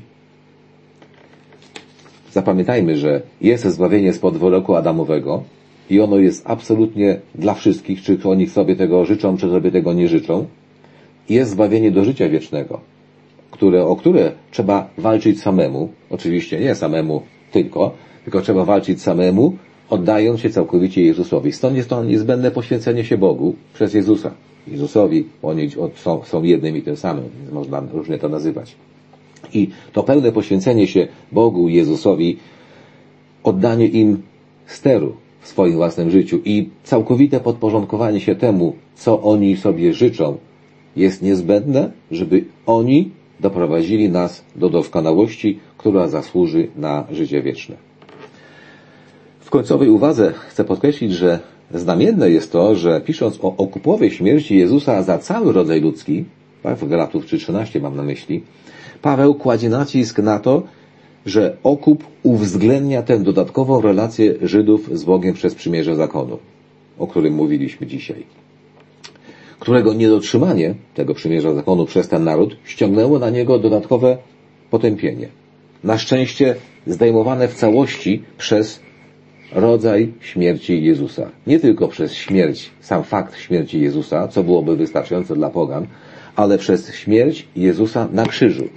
Zapamiętajmy, że jest zbawienie spod wyroku adamowego i ono jest absolutnie dla wszystkich, czy oni sobie tego życzą, czy sobie tego nie życzą. Jest zbawienie do życia wiecznego, które, o które trzeba walczyć samemu, oczywiście nie samemu tylko, tylko trzeba walczyć samemu, oddając się całkowicie Jezusowi. Stąd jest to niezbędne poświęcenie się Bogu przez Jezusa. Jezusowi, oni są, są jednym i tym samym, więc można różnie to nazywać. I to pełne poświęcenie się Bogu, Jezusowi, oddanie im steru w swoim własnym życiu i całkowite podporządkowanie się temu, co oni sobie życzą, jest niezbędne, żeby oni doprowadzili nas do doskonałości, która zasłuży na życie wieczne. W końcowej uwadze chcę podkreślić, że znamienne jest to, że pisząc o okupowej śmierci Jezusa za cały rodzaj ludzki, tak, w Galatów trzy trzynaście mam na myśli, Paweł kładzie nacisk na to, że okup uwzględnia tę dodatkową relację Żydów z Bogiem przez przymierze zakonu, o którym mówiliśmy dzisiaj, którego niedotrzymanie tego przymierza zakonu przez ten naród ściągnęło na niego dodatkowe potępienie. Na szczęście zdejmowane w całości przez rodzaj śmierci Jezusa. Nie tylko przez śmierć, sam fakt śmierci Jezusa, co byłoby wystarczające dla pogan, ale przez śmierć Jezusa na krzyżu,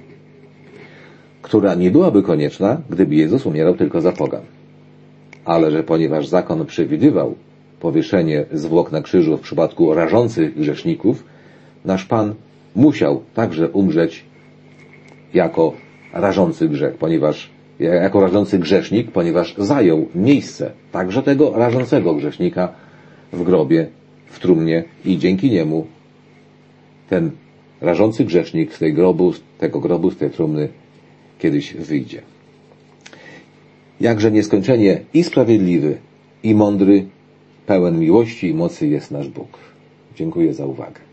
która nie byłaby konieczna, gdyby Jezus umierał tylko za pogan. Ale że ponieważ zakon przewidywał powieszenie zwłok na krzyżu w przypadku rażących grzeszników, nasz Pan musiał także umrzeć jako rażący grzech, ponieważ jako rażący grzesznik, ponieważ zajął miejsce także tego rażącego grzesznika w grobie, w trumnie i dzięki niemu ten rażący grzesznik z tej grobu, z tego grobu, z tej trumny kiedyś wyjdzie. Jakże nieskończenie i sprawiedliwy, i mądry, pełen miłości i mocy jest nasz Bóg. Dziękuję za uwagę.